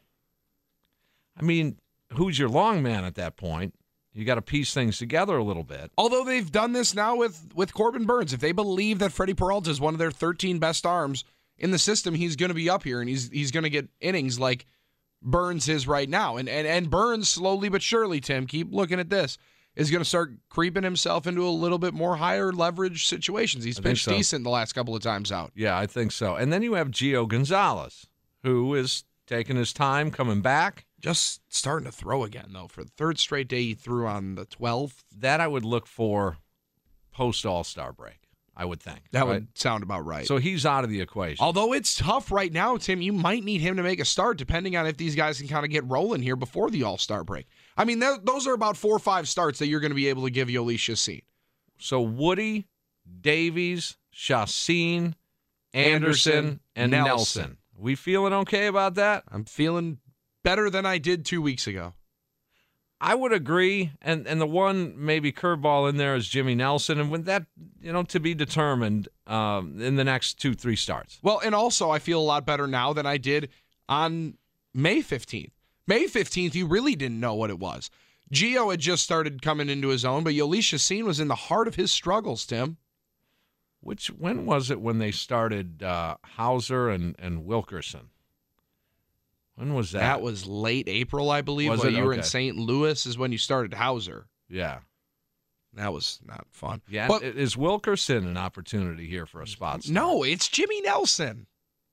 I mean, who's your long man at that point? You got to piece things together a little bit. Although they've done this now with, with Corbin Burns. If they believe that Freddie Peralta is one of their thirteen best arms in the system, he's going to be up here, and he's he's going to get innings like Burns is right now. And, and and Burns, slowly but surely, Tim, keep looking at this, is going to start creeping himself into a little bit more higher leverage situations. He's pitched so. decent the last couple of times out. Yeah, I think so. And then you have Gio Gonzalez, who is taking his time coming back. Just starting to throw again, though. For the third straight day, he threw on the twelfth. That I would look for post All-Star break, I would think. That right? would sound about right. So he's out of the equation. Although it's tough right now, Tim, you might need him to make a start, depending on if these guys can kind of get rolling here before the All-Star break. I mean, those are about four or five starts that you're going to be able to give Yoelis Chassin. So Woody, Davies, Chassin, Anderson, Anderson and Nelson. Nelson. We feeling okay about that? I'm feeling better than I did two weeks ago. I would agree, and and the one maybe curveball in there is Jimmy Nelson, and with that, you know, to be determined um, in the next two, three starts. Well, and also I feel a lot better now than I did on May fifteenth. May fifteenth, you really didn't know what it was. Gio had just started coming into his own, but Yoelis Chassin was in the heart of his struggles, Tim. Which, when was it when they started uh, Hauser and, and Wilkerson? When was that? That was late April, I believe. Was while it? you were Okay. in Saint Louis is when you started Hauser. Yeah. That was not fun. Yeah. But, is Wilkerson an opportunity here for a spot start? No, it's Jimmy Nelson.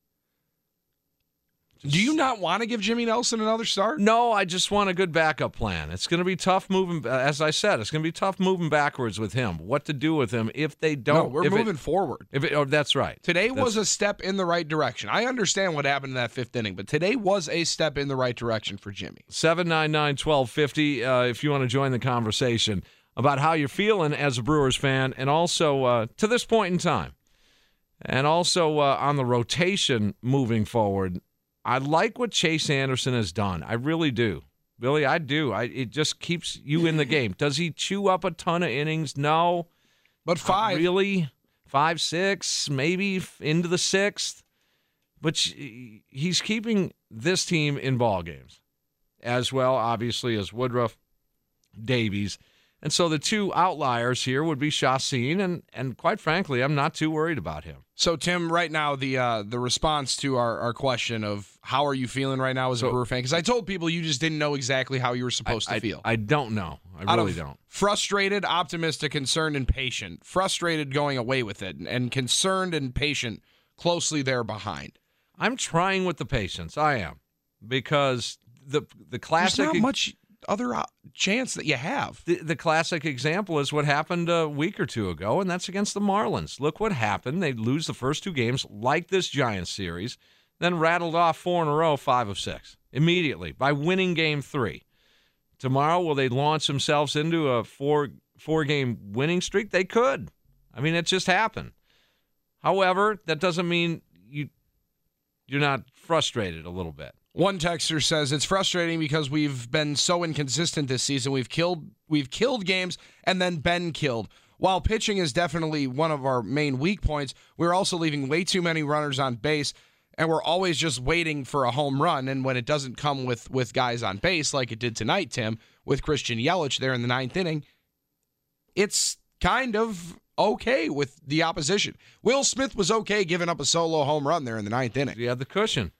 Do you not want to give Jimmy Nelson another start? No, I just want a good backup plan. It's going to be tough moving, as I said, it's going to be tough moving backwards with him. What to do with him if they don't. No, we're if moving it, forward. If it, oh, that's right. Today that's, was a step in the right direction. I understand what happened in that fifth inning, but today was a step in the right direction for Jimmy. seven nine nine, one two five zero uh, if you want to join the conversation about how you're feeling as a Brewers fan and also uh, to this point in time. And also uh, on the rotation moving forward, I like what Chase Anderson has done. I really do. Billy, I do. I, it just keeps you in the game. Does he chew up a ton of innings? No. But five. Uh, really? Five, six, maybe into the sixth. But he's keeping this team in ball games as well, obviously, as Woodruff, Davies. And so the two outliers here would be Chacin, and and quite frankly, I'm not too worried about him. So, Tim, right now, the uh, the response to our, our question of how are you feeling right now as so, a Brewer fan? Because I told people you just didn't know exactly how you were supposed I, to feel. I, I don't know. I Out really of don't. Frustrated, optimistic, concerned, and patient. Frustrated going away with it, and concerned and patient closely there behind. I'm trying with the patience. I am. Because the the classic... There's not much other chance that you have. The, the classic example is what happened a week or two ago, and that's against the Marlins. Look what happened. They lose the first two games, like this Giants series, then rattled off four in a row, five of six, immediately by winning game three. Tomorrow, will they launch themselves into a four, four-game winning streak? They could. I mean, it just happened. However, that doesn't mean you, you're not frustrated a little bit. One texter says it's frustrating because we've been so inconsistent this season. We've killed we've killed games and then been killed. While pitching is definitely one of our main weak points, we're also leaving way too many runners on base, and we're always just waiting for a home run. And when it doesn't come with, with guys on base like it did tonight, Tim, with Christian Yelich there in the ninth inning, it's kind of okay with the opposition. Will Smith was okay giving up a solo home run there in the ninth inning. He had the cushion.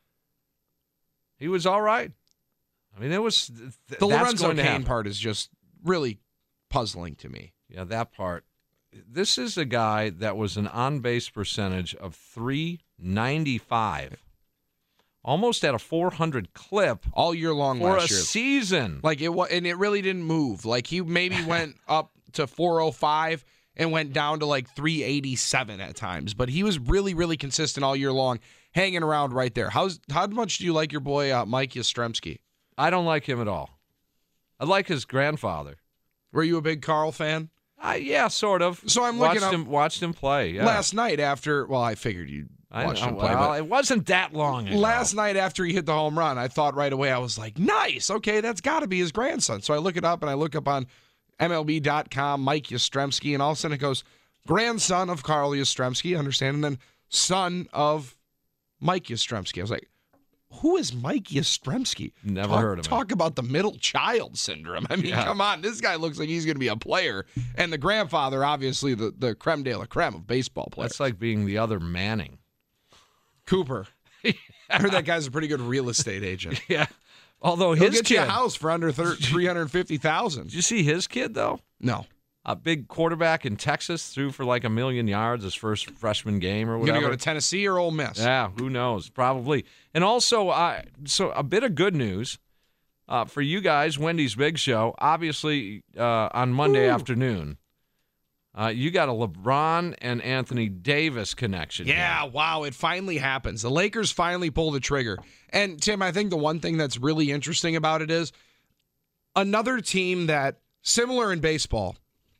He was all right. I mean, it was th- the that's Lorenzo going to Cain happen. part is just really puzzling to me. Yeah, that part. This is a guy that was an on-base percentage of three ninety-five, almost at a four hundred clip all year long for last a year. season. Like it was, and it really didn't move. Like he maybe went up to four oh five and went down to like three eighty-seven at times, but he was really, really consistent all year long, hanging around right there. How's how much do you like your boy uh, Mike Yastrzemski? I don't like him at all. I like his grandfather. Were you a big Carl fan? Uh, yeah, sort of. So I'm watched looking up him, watched him play. Yeah. last night after. Well, I figured you I watched know, him play. well, but it wasn't that long ago. last night after he hit the home run, I thought right away, I was like, nice. Okay, that's got to be his grandson. So I look it up, and I look up on M L B dot com, Mike Yastrzemski, and all of a sudden it goes, grandson of Carl Yastrzemski, understand, and then son of Mike Yastrzemski. I was like, who is Mike Yastrzemski? Never talk, heard of him. Talk about the middle child syndrome. I mean, Yeah. come on. This guy looks like he's going to be a player. And the grandfather, obviously, the, the creme de la creme of baseball players. That's like being the other Manning. Cooper. I heard that guy's a pretty good real estate agent. Yeah. Although He'll his get kid, you a house for under three hundred fifty thousand dollars. Did you see his kid, though? No. A big quarterback in Texas, threw for like a million yards his first freshman game or You whatever. going to go to Tennessee or Ole Miss? Yeah, who knows? Probably. And also, uh, so a bit of good news uh, for you guys, Wendy's Big Show, obviously uh, on Monday Ooh. afternoon, uh, you got a LeBron and Anthony Davis connection. Yeah, here. wow, it finally happens. The Lakers finally pull the trigger. And, Tim, I think the one thing that's really interesting about it is another team that, similar in baseball,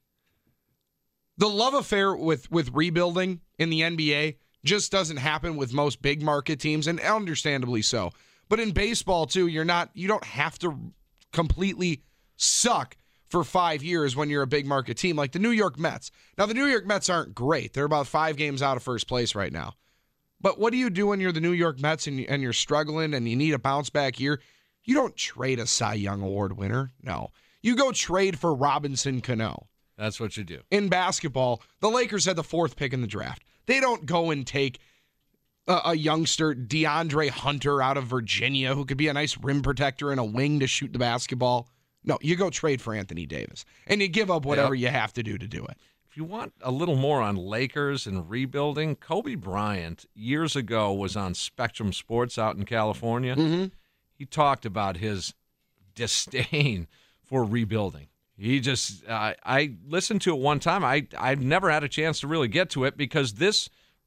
the love affair with, with rebuilding in the N B A just doesn't happen with most big market teams, and understandably so. But in baseball, too, you're not you don't have to completely suck for five years when you're a big market team like the New York Mets. Now, the New York Mets aren't great. They're about five games out of first place right now. But what do you do when you're the New York Mets and, and you're struggling and you need a bounce back year? You don't trade a Cy Young Award winner. No. You go trade for Robinson Cano. That's what you do. In basketball, the Lakers had the fourth pick in the draft. They don't go and take a, a youngster, DeAndre Hunter, out of Virginia, who could be a nice rim protector and a wing to shoot the basketball. No, you go trade for Anthony Davis, and you give up whatever Yep. you have to do to do it. If you want a little more on Lakers and rebuilding, Kobe Bryant years ago was on Spectrum Sports out in California. Mm-hmm. He talked about his disdain for rebuilding. He just, uh, I listened to it one time. I, I've never had a chance to really get to it because this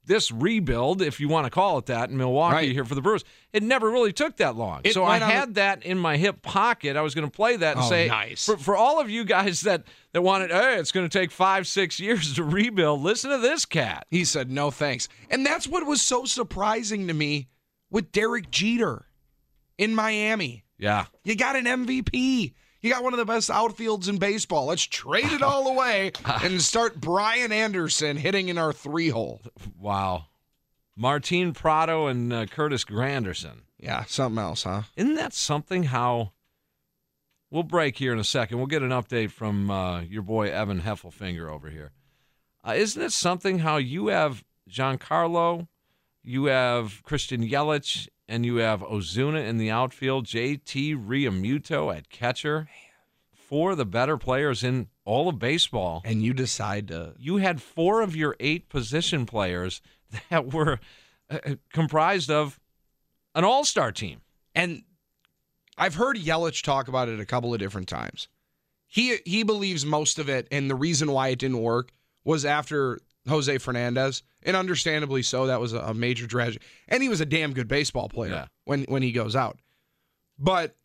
this rebuild, if you want to call it that, in Milwaukee Right. here for the Brewers, it never really took that long. It so I went on had that in my hip pocket. I was going to play that and Oh, say, nice. for, for all of you guys that, that wanted, hey, it's going to take five, six years to rebuild, listen to this cat. He said, no thanks. And that's what was so surprising to me with Derek Jeter in Miami. Yeah. You got an M V P. You got one of the best outfields in baseball. Let's trade it all away and start Brian Anderson hitting in our three-hole. Wow. Martin Prado and uh, Curtis Granderson. Yeah, something else, huh? Isn't that something how we'll break here in a second. We'll get an update from uh, your boy Evan Heffelfinger over here. Uh, isn't it something how you have Giancarlo, you have Christian Yelich, and you have Ozuna in the outfield, J T Realmuto at catcher, four of the better players in all of baseball. And you decide to... You had four of your eight position players that were uh, comprised of an all-star team. And I've heard Yelich talk about it a couple of different times. He he believes most of it, and the reason why it didn't work was after Jose Fernandez, and understandably so. That was a, a major tragedy. And he was a damn good baseball player Yeah. when, when he goes out. But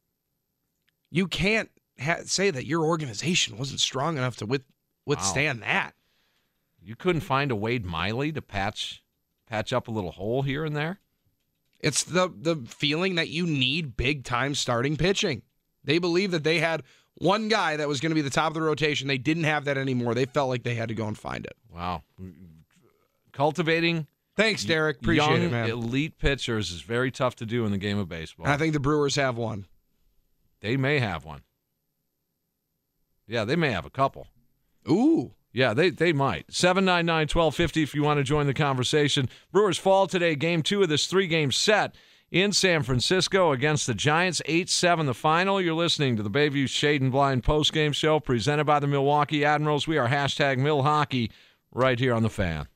you can't ha- say that your organization wasn't strong enough to with, withstand wow. that. You couldn't find a Wade Miley to patch patch up a little hole here and there? It's the the feeling that you need big-time starting pitching. They believe that they had one guy that was going to be the top of the rotation. They didn't have that anymore. They felt like they had to go and find it. Wow. Cultivating Thanks, Derek. Appreciate young, it, man. elite pitchers is very tough to do in the game of baseball. And I think the Brewers have one. They may have one. Yeah, they may have a couple. Ooh. Yeah, they they might. seven nine nine, one two five zero if you want to join the conversation. Brewers fall today, game two of this three-game set in San Francisco against the Giants, eight seven the final. You're listening to the Bayview Shade and Blind postgame show presented by the Milwaukee Admirals. We are hashtag MilHockey right here on The Fan.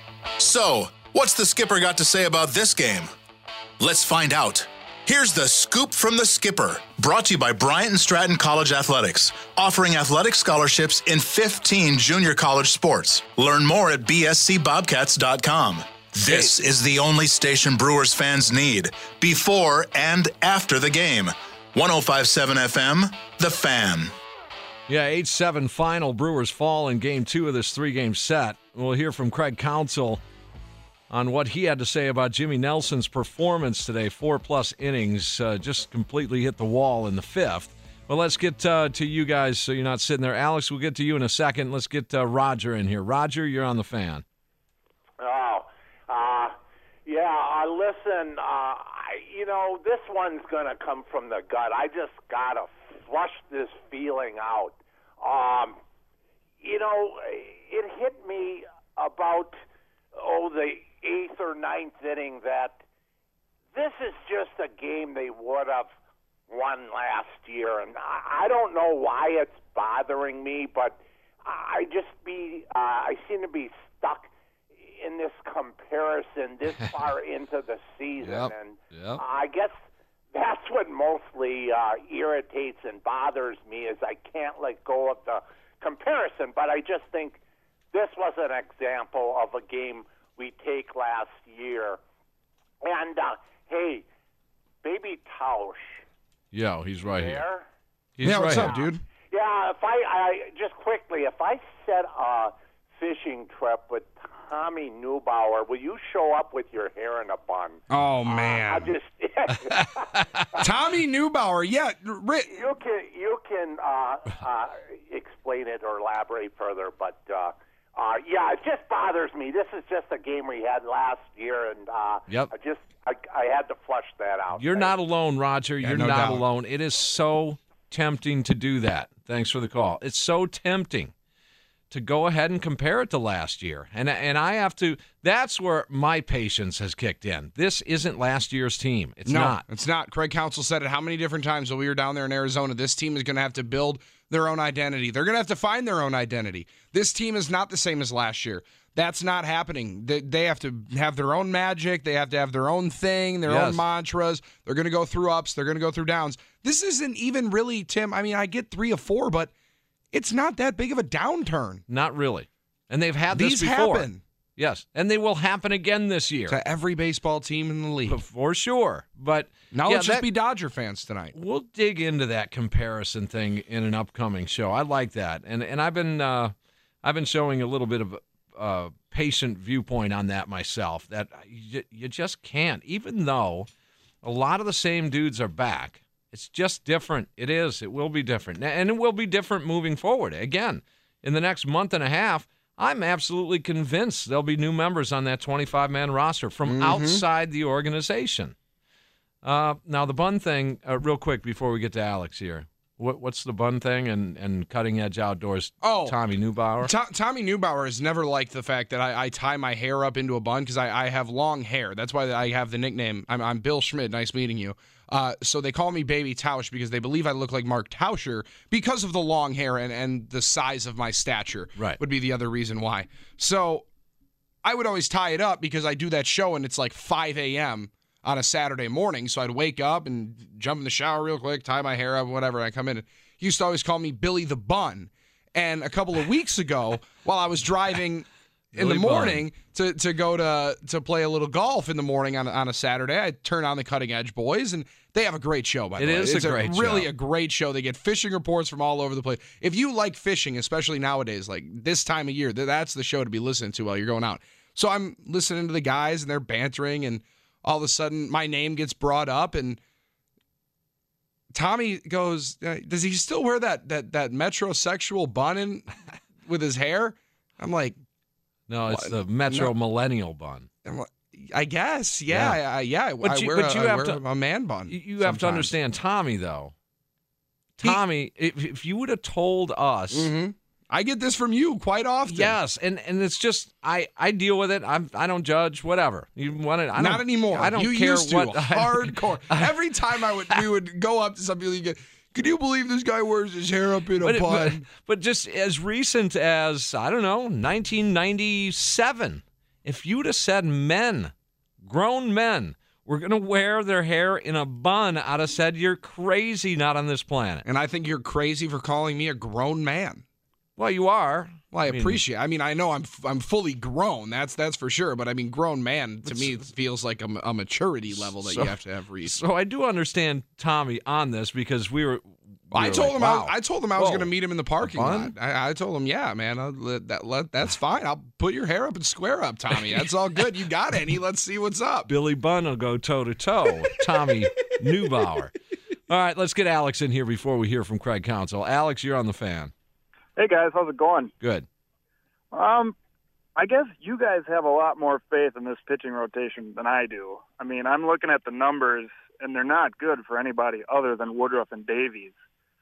So, what's the skipper got to say about this game? Let's find out. Here's the scoop from the skipper, brought to you by Bryant and Stratton College Athletics, offering athletic scholarships in fifteen junior college sports. Learn more at b s c bobcats dot com. This is the only station Brewers fans need, before and after the game. one oh five point seven F M, The Fan. Yeah, eight seven final. Brewers fall in game two of this three-game set. We'll hear from Craig Counsell on what he had to say about Jimmy Nelson's performance today. Four-plus innings, uh, just completely hit the wall in the fifth. Well, let's get uh, to you guys so you're not sitting there. Alex, we'll get to you in a second. Let's get uh, Roger in here. Roger, you're on The Fan. Oh, uh, yeah, uh, listen, uh, I, you know, this one's going to come from the gut. I just got to flush this feeling out. Um, you know, it hit me about, oh, the eighth or ninth inning that this is just a game they would have won last year. And I, I don't know why it's bothering me, but I just be, uh, I seem to be stuck in this comparison this far into the season. Yep. And Yep. I guess that's what mostly uh, irritates and bothers me is I can't let go of the comparison. But I just think this was an example of a game we take last year. And, uh, hey, Baby Tausch. Yo, he's right here. There? He's yeah, right what's here. up, dude? Yeah, if I, I just quickly, if I set a fishing trip with Tommy Neubauer, will you show up with your hair in a bun? Oh, Uh, man. I just Tommy Neubauer, yeah. Ri- you can you can uh, uh, explain it or elaborate further, but uh, uh, yeah, it just bothers me. This is just a game we had last year, and uh, Yep. I just I, I had to flush that out. You're not alone, Roger. Yeah, You're no not doubt. alone. It is so tempting to do that. Thanks for the call. It's so tempting to go ahead and compare it to last year. And and I have to – that's where my patience has kicked in. This isn't last year's team. It's no, not. it's not. Craig Counsell said it how many different times while we were down there in Arizona. This team is going to have to build their own identity. They're going to have to find their own identity. This team is not the same as last year. That's not happening. They, they have to have their own magic. They have to have their own thing, their Yes. own mantras. They're going to go through ups. They're going to go through downs. This isn't even really, Tim, I mean, I get three of four, but it's not that big of a downturn. Not really. And they've had These this before. happen. yes. And they will happen again this year. To every baseball team in the league. For sure. But now yeah, let's just that, be Dodger fans tonight. We'll dig into that comparison thing in an upcoming show. I like that. And and I've been uh, I've been showing a little bit of a uh, patient viewpoint on that myself, that you, you just can't. Even though a lot of the same dudes are back, it's just different. It is. It will be different. And it will be different moving forward. Again, in the next month and a half, I'm absolutely convinced there'll be new members on that twenty-five man roster from mm-hmm. outside the organization. Uh, now, the bun thing, uh, real quick before we get to Alex here. What, what's the bun thing and, and Cutting Edge Outdoors, oh, Tommy Neubauer? To- Tommy Neubauer has never liked the fact that I, I tie my hair up into a bun because I, I have long hair. That's why I have the nickname. I'm, I'm Bill Schmidt. Nice meeting you. Uh, so they call me Baby Tausch because they believe I look like Mark Tauscher because of the long hair and, and the size of my stature. Right. Would be the other reason why. So I would always tie it up because I do that show and it's like five a.m. on a Saturday morning. So I'd wake up and jump in the shower real quick, tie my hair up, whatever. And I come in and he used to always call me Billy the Bun. And a couple of weeks ago, while I was driving in the morning to, to go to to play a little golf in the morning on, on a Saturday, I turn on the Cutting Edge Boys, and they have a great show, by the it way. Is it's a great a, really show. a great show. They get fishing reports from all over the place. If you like fishing, especially nowadays, like this time of year, that's the show to be listening to while you're going out. So I'm listening to the guys, and they're bantering, and all of a sudden my name gets brought up, and Tommy goes, does he still wear that that that metrosexual bun in, with his hair? I'm like, no, it's what? the Metro no. Millennial bun. I guess, yeah, yeah. I, I, yeah. But I you, wear, but you a, have I wear to, a man bun. You sometimes. have to understand Tommy, though. Tommy, he, if, if you would have told us. Mm-hmm. I get this from you quite often. Yes, and, and it's just I, I deal with it. I'm I don't judge. Whatever you want it. I Not anymore. I don't you care used to what hardcore. Every time I would we would go up to some people, you get, could you believe this guy wears his hair up in a but, bun? But, but just as recent as I don't know, nineteen ninety-seven. If you'd have said men, grown men, were going to wear their hair in a bun, I'd have said you're crazy, not on this planet. And I think you're crazy for calling me a grown man. Well, you are. Well, I, I mean, appreciate. I mean, I know I'm I'm fully grown. That's that's for sure. But I mean, grown man to me feels like a, a maturity level that so, you have to have reached. So I do understand Tommy on this because we were. We I were told like, him wow. I, I told him I was going to meet him in the parking fun? lot. I, I told him, yeah, man, I'll let, that let, that's fine. I'll put your hair up and square up, Tommy. That's all good. You got any? Let's see what's up. Billy Bunn will go toe to toe. Tommy Neubauer. All right, let's get Alex in here before we hear from Craig Counsell. Alex, you're on the Fan. Hey guys, how's it going? Good. Um, I guess you guys have a lot more faith in this pitching rotation than I do. I mean, I'm looking at the numbers, and they're not good for anybody other than Woodruff and Davies.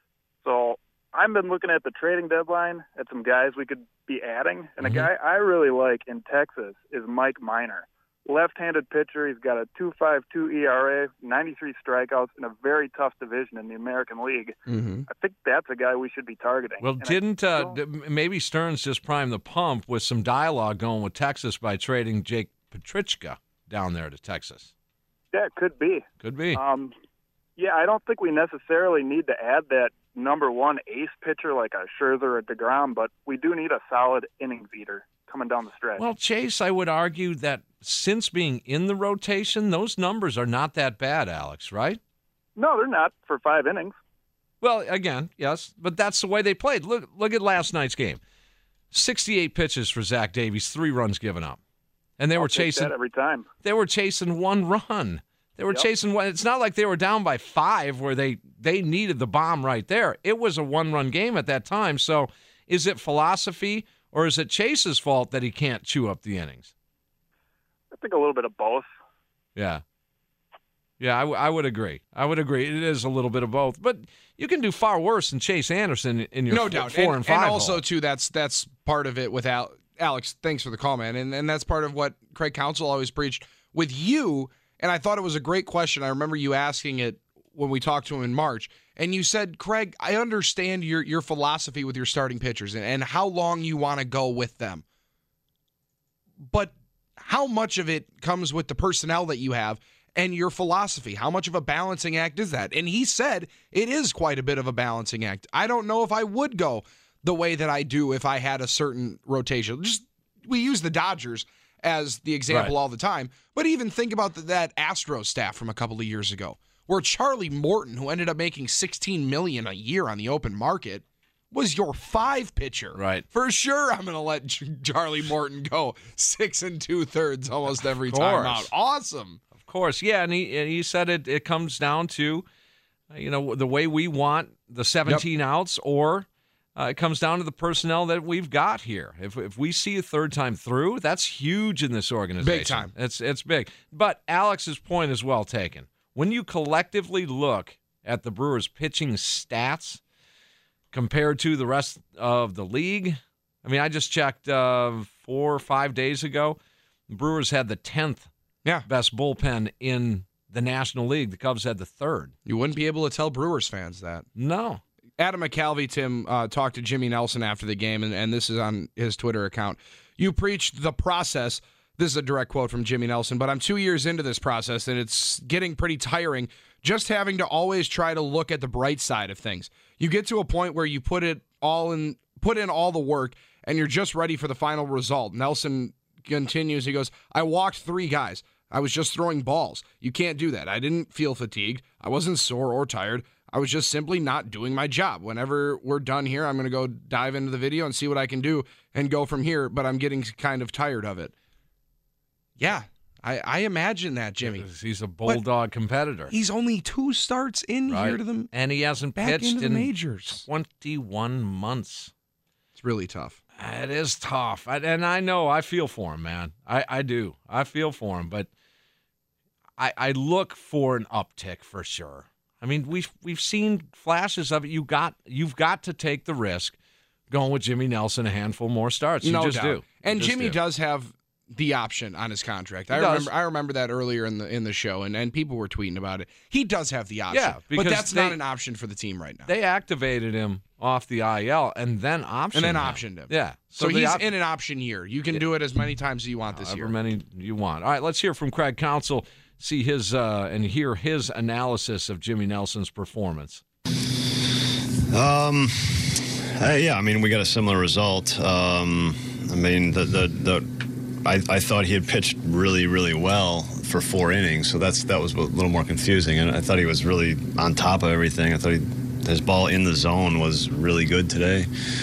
So I've been looking at the trading deadline at some guys we could be adding, and Mm-hmm. a guy I really like in Texas is Mike Minor. Left-handed pitcher. He's got a two point five two E R A, ninety-three strikeouts in a very tough division in the American League. Mm-hmm. I think that's a guy we should be targeting. Well, And didn't I, uh, d- maybe Stearns just prime the pump with some dialogue going with Texas by trading Jake Petrichka down there to Texas? Yeah, it could be. Could be. Um, yeah, I don't think we necessarily need to add that number one ace pitcher like a Scherzer or DeGrom, but we do need a solid innings eater coming down the stretch. Well, Chase, I would argue that since being in the rotation, those numbers are not that bad, Alex, right? No, they're not for five innings. Well, again, yes, but that's the way they played. Look look at last night's game. sixty-eight pitches for Zach Davies, three runs given up. And they I'll were take chasing that every time. They were chasing one run. They were Yep. chasing one. It's not like they were down by five where they, they needed the bomb right there. It was a one-run game at that time. So is it philosophy or is it Chase's fault that he can't chew up the innings? I think a little bit of both. Yeah. Yeah, I, w- I would agree. I would agree. It is a little bit of both. But you can do far worse than Chase Anderson in your no f- doubt. four and, and five and also hole. too, that's that's part of it. Without Alex, thanks for the call, man. And and that's part of what Craig Counsell always preached with you. And I thought it was a great question. I remember you asking it when we talked to him in March, and you said, Craig, I understand your your philosophy with your starting pitchers and, and how long you want to go with them, but how much of it comes with the personnel that you have and your philosophy? How much of a balancing act is that? And he said it is quite a bit of a balancing act. I don't know if I would go the way that I do if I had a certain rotation. Just we use the Dodgers as the example Right. all the time, but even think about the, that Astros staff from a couple of years ago, where Charlie Morton, who ended up making sixteen million dollars a year on the open market, was your five pitcher. Right. For sure, I'm going to let Ch- Charlie Morton go six and two thirds almost every time out. Awesome. Of course, yeah, and he and he said it. It comes down to, you know, the way we want the seventeen yep. outs, or uh, it comes down to the personnel that we've got here. If if we see a third time through, that's huge in this organization. Big time. It's it's big. But Alex's point is well taken. When you collectively look at the Brewers' pitching stats compared to the rest of the league, I mean, I just checked uh, four or five days ago. The Brewers had the tenth yeah. best bullpen in the National League. The Cubs had the third. You wouldn't be able to tell Brewers fans that. No. Adam McCalvey, Tim, uh, talked to Jimmy Nelson after the game, and, and this is on his Twitter account. You preached the process. This is a direct quote from Jimmy Nelson, but I'm two years into this process, and it's getting pretty tiring just having to always try to look at the bright side of things. You get to a point where you put it all in, put in all the work, and you're just ready for the final result. Nelson continues. He goes, I walked three guys. I was just throwing balls. You can't do that. I didn't feel fatigued. I wasn't sore or tired. I was just simply not doing my job. Whenever we're done here, I'm going to go dive into the video and see what I can do and go from here, but I'm getting kind of tired of it. Yeah, I, I imagine that, Jimmy. He's a bulldog competitor. He's only two starts in right. here to the and he hasn't back pitched into the in majors. twenty-one months. It's really tough. It is tough, I, and I know I feel for him, man. I, I do. I feel for him, but I I look for an uptick for sure. I mean, we've we've seen flashes of it. You got you've got to take the risk going with Jimmy Nelson a handful more starts. You no just doubt. do. And you just Jimmy do. does have the option on his contract. He I does. remember I remember that earlier in the in the show, and, and people were tweeting about it. He does have the option. Yeah, but because that's they- not an option for the team right now. They activated him off the I L and then optioned and then him. optioned him. Yeah. So, the he's op- in an option year. You can do it as many times as you want this however year. many you want. All right, let's hear from Craig Counsell, see his uh, and hear his analysis of Jimmy Nelson's performance. Um, uh, yeah, I mean, we got a similar result. Um, I mean, the the, the I, I thought he had pitched really, really well for four innings, so that's that was a little more confusing. And I thought he was really on top of everything. I thought he, his ball in the zone was really good today.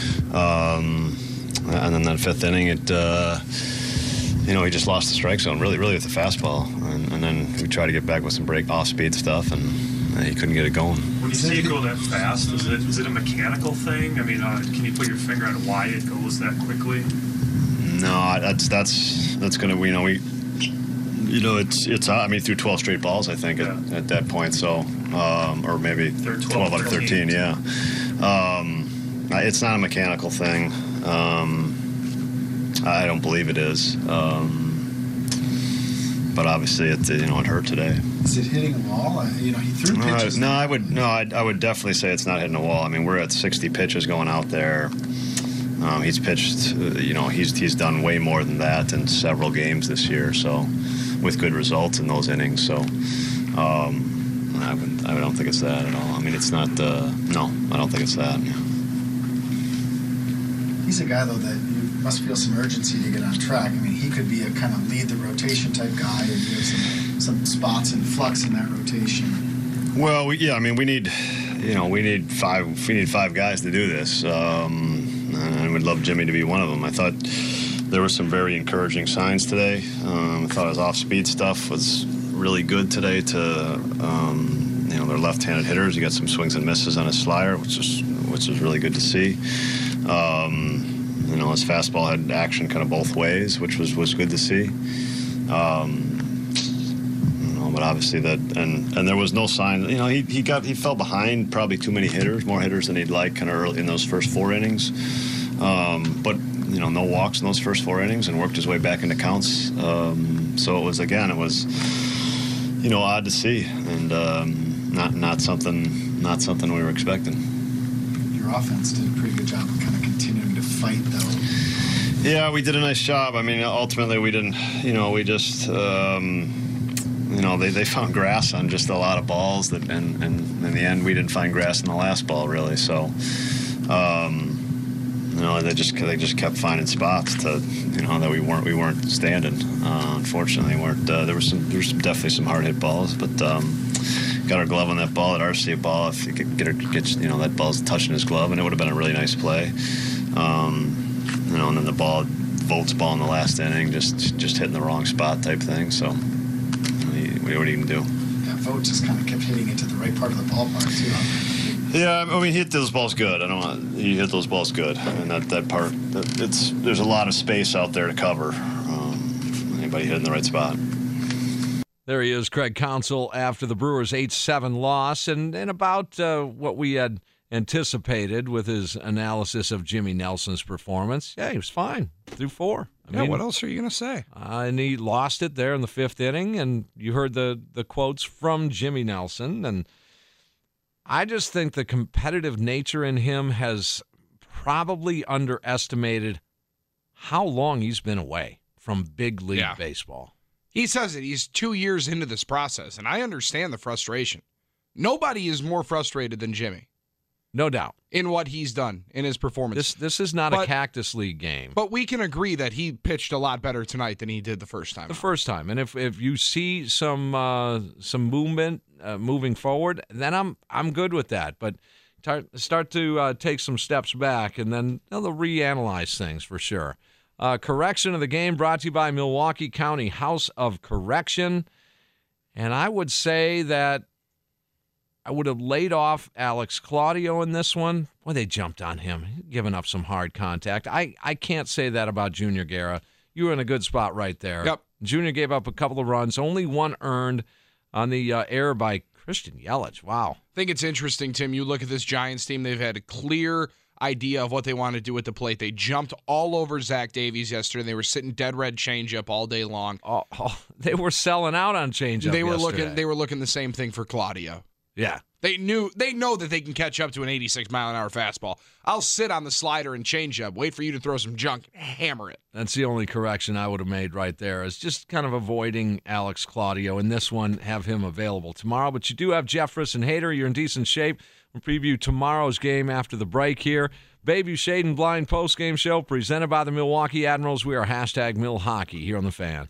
Um, and then that fifth inning, it uh, you know, he just lost the strike zone really, really with the fastball. And, and then we tried to get back with some break off-speed stuff, and uh, he couldn't get it going. When you see it go that fast, is it is it a mechanical thing? I mean, uh, can you put your finger on why it goes that quickly? No, that's that's that's gonna you know we you know it's it's I mean through twelve straight balls I think yeah. at, at that point, so um, or maybe twelve out of thirteen, yeah. Um, it's not a mechanical thing. Um, I don't believe it is. Um, but obviously it you know it hurt today. Is it hitting a wall? Uh, you know, he threw pitches. Uh, no, I would no, I, I would definitely say it's not hitting a wall. I mean, we're at sixty pitches going out there. Um, he's pitched, uh, you know, he's he's done way more than that in several games this year. So, with good results in those innings. So, um, I wouldn't, I don't think it's that at all. I mean, it's not. Uh, no, I don't think it's that. He's a guy though that you must feel some urgency to get on track. I mean, he could be a kind of lead the rotation type guy, and you have some some spots in flux in that rotation. Well, we, yeah, I mean, we need, you know, we need five. We need five guys to do this. Um, and we'd love Jimmy to be one of them. I thought there were some very encouraging signs today. Um, I thought his off-speed stuff was really good today to, um, you know, they're left-handed hitters. He got some swings and misses on his slider, which is which was really good to see. Um, you know, his fastball had action kind of both ways, which was, was good to see. Um, you know, but obviously that, and, and there was no sign, you know, he, he got, he fell behind probably too many hitters, more hitters than he'd like kind of early in those first four innings. Um, but, you know, no walks in those first four innings and worked his way back into counts. Um, so it was, again, it was, you know, odd to see and um, not not something not something we were expecting. Your offense did a pretty good job of kind of continuing to fight, though. Yeah, we did a nice job. I mean, ultimately we didn't, you know, we just, um, you know, they, they found grass on just a lot of balls that, and, and in the end we didn't find grass in the last ball, really. So, um, you know, they just they just kept finding spots to, you know, that we weren't we weren't standing. Uh, unfortunately, weren't uh, there was some there was some, definitely some hard hit balls, but um, got our glove on that ball, that R C A ball. If you could get her, get you know that ball's touching his glove, and it would have been a really nice play. Um, you know, and then the ball, Volt's ball in the last inning, just just hitting the wrong spot type thing. So we, we what do you even do? Yeah, Vogt just kind of kept hitting it to the right part of the ballpark too. Yeah, I mean, he hit those balls good. I don't want he hit those balls good, and that that part, it's there's a lot of space out there to cover. Um, anybody hitting the right spot. There he is, Craig Counsell, after the Brewers' eight seven loss, and and about uh, what we had anticipated with his analysis of Jimmy Nelson's performance. Yeah, he was fine through four. I yeah, mean, what else are you going to say? Uh, and he lost it there in the fifth inning, and you heard the the quotes from Jimmy Nelson, and I just think the competitive nature in him has probably underestimated how long he's been away from big league yeah. baseball. He says it. He's two years into this process, and I understand the frustration. Nobody is more frustrated than Jimmy. No doubt. In what he's done, in his performance. This this is not but, a Cactus League game. But we can agree that he pitched a lot better tonight than he did the first time. The out. first time. And if if you see some uh, some movement uh, moving forward, then I'm I'm good with that. But tar- start to uh, take some steps back, and then they'll reanalyze things for sure. Uh, correction of the game brought to you by Milwaukee County House of Correction. And I would say that I would have laid off Alex Claudio in this one. Boy, they jumped on him, giving up some hard contact. I, I can't say that about Junior Guerra. You were in a good spot right there. Yep. Junior gave up a couple of runs, only one earned on the uh, error by Christian Yelich. Wow. I think it's interesting, Tim. You look at this Giants team, they've had a clear idea of what they want to do at the plate. They jumped all over Zach Davies yesterday. They were sitting dead red changeup all day long. Oh, oh, they were selling out on changeup They were yesterday. looking. They were looking the same thing for Claudio. Yeah. They knew they know that they can catch up to an eighty-six mile an hour fastball. I'll sit on the slider and changeup, wait for you to throw some junk, hammer it. That's the only correction I would have made right there, is just kind of avoiding Alex Claudio. In this one, have him available tomorrow. But you do have Jeffress and Hader. You're in decent shape. We'll preview tomorrow's game after the break here. Bayview Shade and Blind postgame show presented by the Milwaukee Admirals. We are hashtag MilHockey here on The Fan.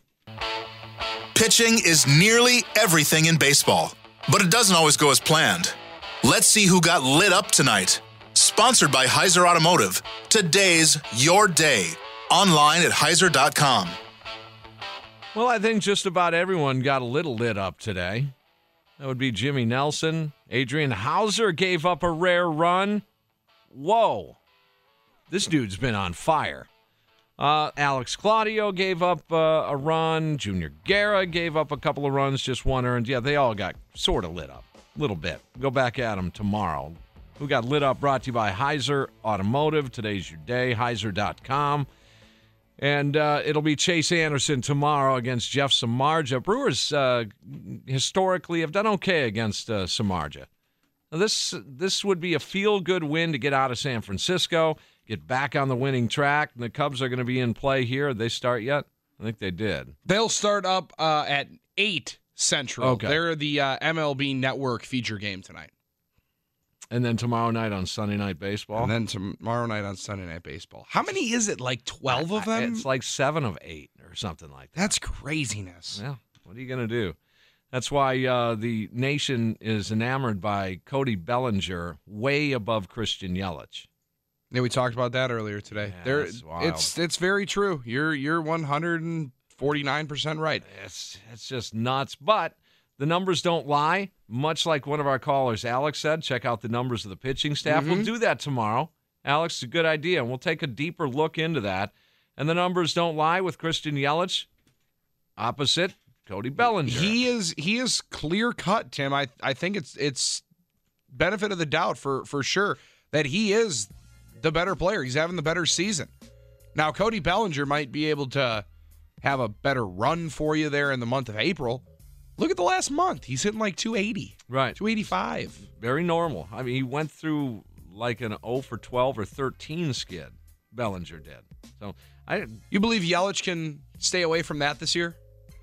Pitching is nearly everything in baseball, but it doesn't always go as planned. Let's see who got lit up tonight. Sponsored by Heiser Automotive. Today's your day. Online at heiser dot com. Well, I think just about everyone got a little lit up today. That would be Jimmy Nelson. Adrian Hauser gave up a rare run. Whoa. This dude's been on fire. Uh, Alex Claudio gave up uh, a run. Junior Guerra gave up a couple of runs, just one earned. Yeah, they all got sort of lit up a little bit. Go back at them tomorrow. Who got lit up brought to you by Heiser Automotive. Today's your day, heiser dot com. And uh, it'll be Chase Anderson tomorrow against Jeff Samardzija. Brewers uh, historically have done okay against uh, Samardzija. Now this, this would be a feel-good win to get out of San Francisco, get back on the winning track. And the Cubs are going to be in play here. Did they start yet? I think they did. They'll start up uh, at eight Central. Okay. They're the uh, M L B Network feature game tonight. And then tomorrow night on Sunday Night Baseball. And then tomorrow night on Sunday Night Baseball. How many is it? Like twelve of them? It's like seven of eight or something like that. That's craziness. Yeah. What are you going to do? That's why uh, the nation is enamored by Cody Bellinger way above Christian Yelich. Yeah, we talked about that earlier today. Yeah, there, that's wild. It's it's very true. You're you're one hundred forty-nine percent right. It's it's just nuts. But the numbers don't lie. Much like one of our callers, Alex, said, check out the numbers of the pitching staff. Mm-hmm. We'll do that tomorrow. Alex, it's a good idea, and we'll take a deeper look into that. And the numbers don't lie with Christian Yelich. Opposite, Cody Bellinger. He is he is clear cut, Tim. I I think it's it's benefit of the doubt for for sure that he is the better player. He's having the better season. Now, Cody Bellinger might be able to have a better run for you there in the month of April. Look at the last month. He's hitting like two eighty. Right. two eighty-five. Very normal. I mean, he went through like an oh for twelve or thirteen skid. Bellinger did. So I. You believe Yelich can stay away from that this year?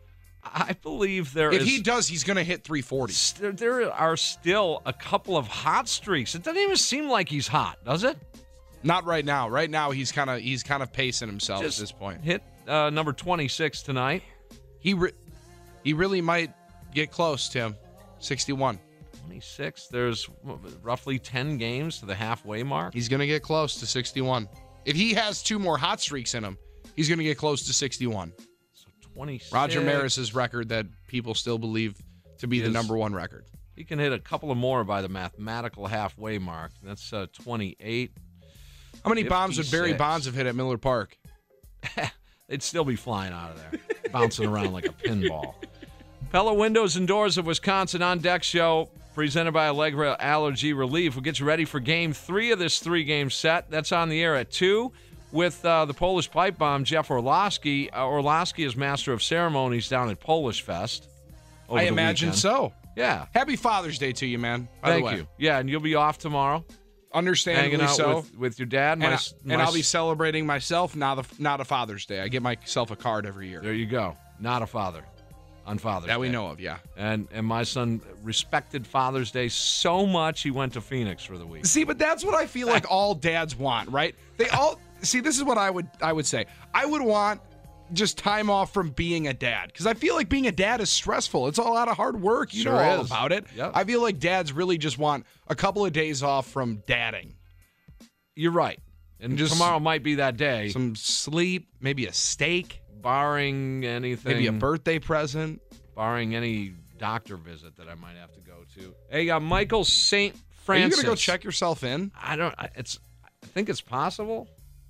I believe there if is. If he does, he's going to hit three forty. St- there are still a couple of hot streaks. It doesn't even seem like he's hot, does it? Not right now. Right now, he's kind of he's kind of pacing himself Just at this point. Hit uh, number twenty-six tonight. He re- he really might get close, Tim. sixty-one. twenty-six. There's roughly ten games to the halfway mark. He's going to get close to sixty-one. If he has two more hot streaks in him, he's going to get close to sixty-one. So twenty-six. Roger Maris's record that people still believe to be the number one record. He can hit a couple of more by the mathematical halfway mark. That's uh, twenty-eight. How many bombs would Barry Bonds have hit at Miller Park? They'd still be flying out of there, bouncing around like a pinball. Pella Windows and Doors of Wisconsin On Deck show, presented by Allegra Allergy Relief. We'll get you ready for game three of this three-game set. That's on the air at two with uh, the Polish pipe bomb, Jeff Orlowski. Uh, Orlowski is master of ceremonies down at Polish Fest. I imagine weekend. so. Yeah. Happy Father's Day to you, man. By Thank the way. you. Yeah, and you'll be off tomorrow. Understandably hanging out so. with, with your dad. My, and, I, my, and I'll be celebrating myself, not a, not a Father's Day. I get myself a card every year. There you go. Not a father. On Father's Day. That we know of, yeah. And and my son respected Father's Day so much he went to Phoenix for the week. See, but that's what I feel like all dads want, right? They all see. This is what I would I would say. I would want just time off from being a dad, because I feel like being a dad is stressful. It's a lot of hard work. You Sure know all is. about it. Yep. I feel like dads really just want a couple of days off from dadding. You're right. And Just tomorrow might be that day. Some sleep, maybe a steak, barring anything. maybe a birthday present. Barring any doctor visit that I might have to go to. Hey, uh, Michael Saint Francis. Are you gonna go check yourself in? I don't. I- It's. I think it's possible.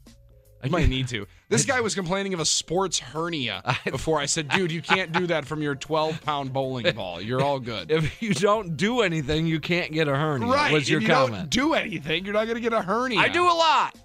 I might need to. This guy was complaining of a sports hernia before. I said, dude, you can't do that from your twelve-pound bowling ball. You're all good. If you don't do anything, you can't get a hernia. Right. Was your if you comment? don't do anything, you're not going to get a hernia. I do a lot.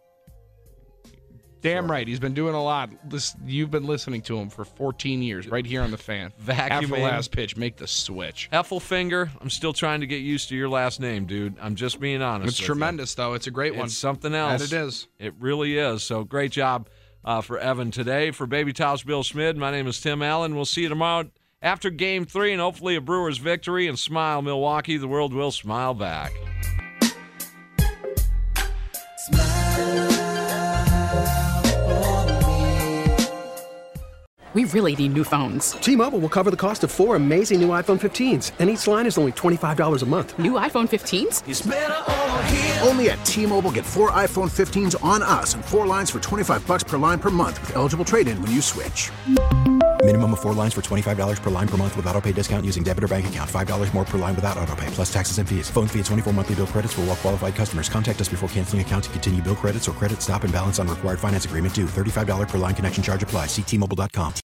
Damn right. He's been doing a lot. This, you've been listening to him for fourteen years right here on the Fan. After the Vacuuming. last pitch, make the switch. Heffelfinger, I'm still trying to get used to your last name, dude. I'm just being honest. It's with tremendous, though. It's a great you. one. It's something else. And it is. It really is. So great job uh, for Evan today. For Baby Towels, Bill Schmid, my name is Tim Allen. We'll see you tomorrow after game three and hopefully a Brewers victory. And smile, Milwaukee. The world will smile back. We really need new phones. T-Mobile will cover the cost of four amazing new iPhone fifteens, and each line is only twenty-five dollars a month. New iPhone fifteens? It's better over here. Only at T-Mobile, get four iPhone fifteens on us and four lines for twenty-five bucks per line per month with eligible trade-in when you switch. Minimum of four lines for twenty-five dollars per line per month with autopay discount using debit or bank account. five dollars more per line without autopay, plus taxes and fees. Phone fee at twenty-four monthly bill credits for well-qualified customers. Contact us before canceling account to continue bill credits or credit stop and balance on required finance agreement due. thirty-five dollars per line connection charge applies. See T Mobile dot com.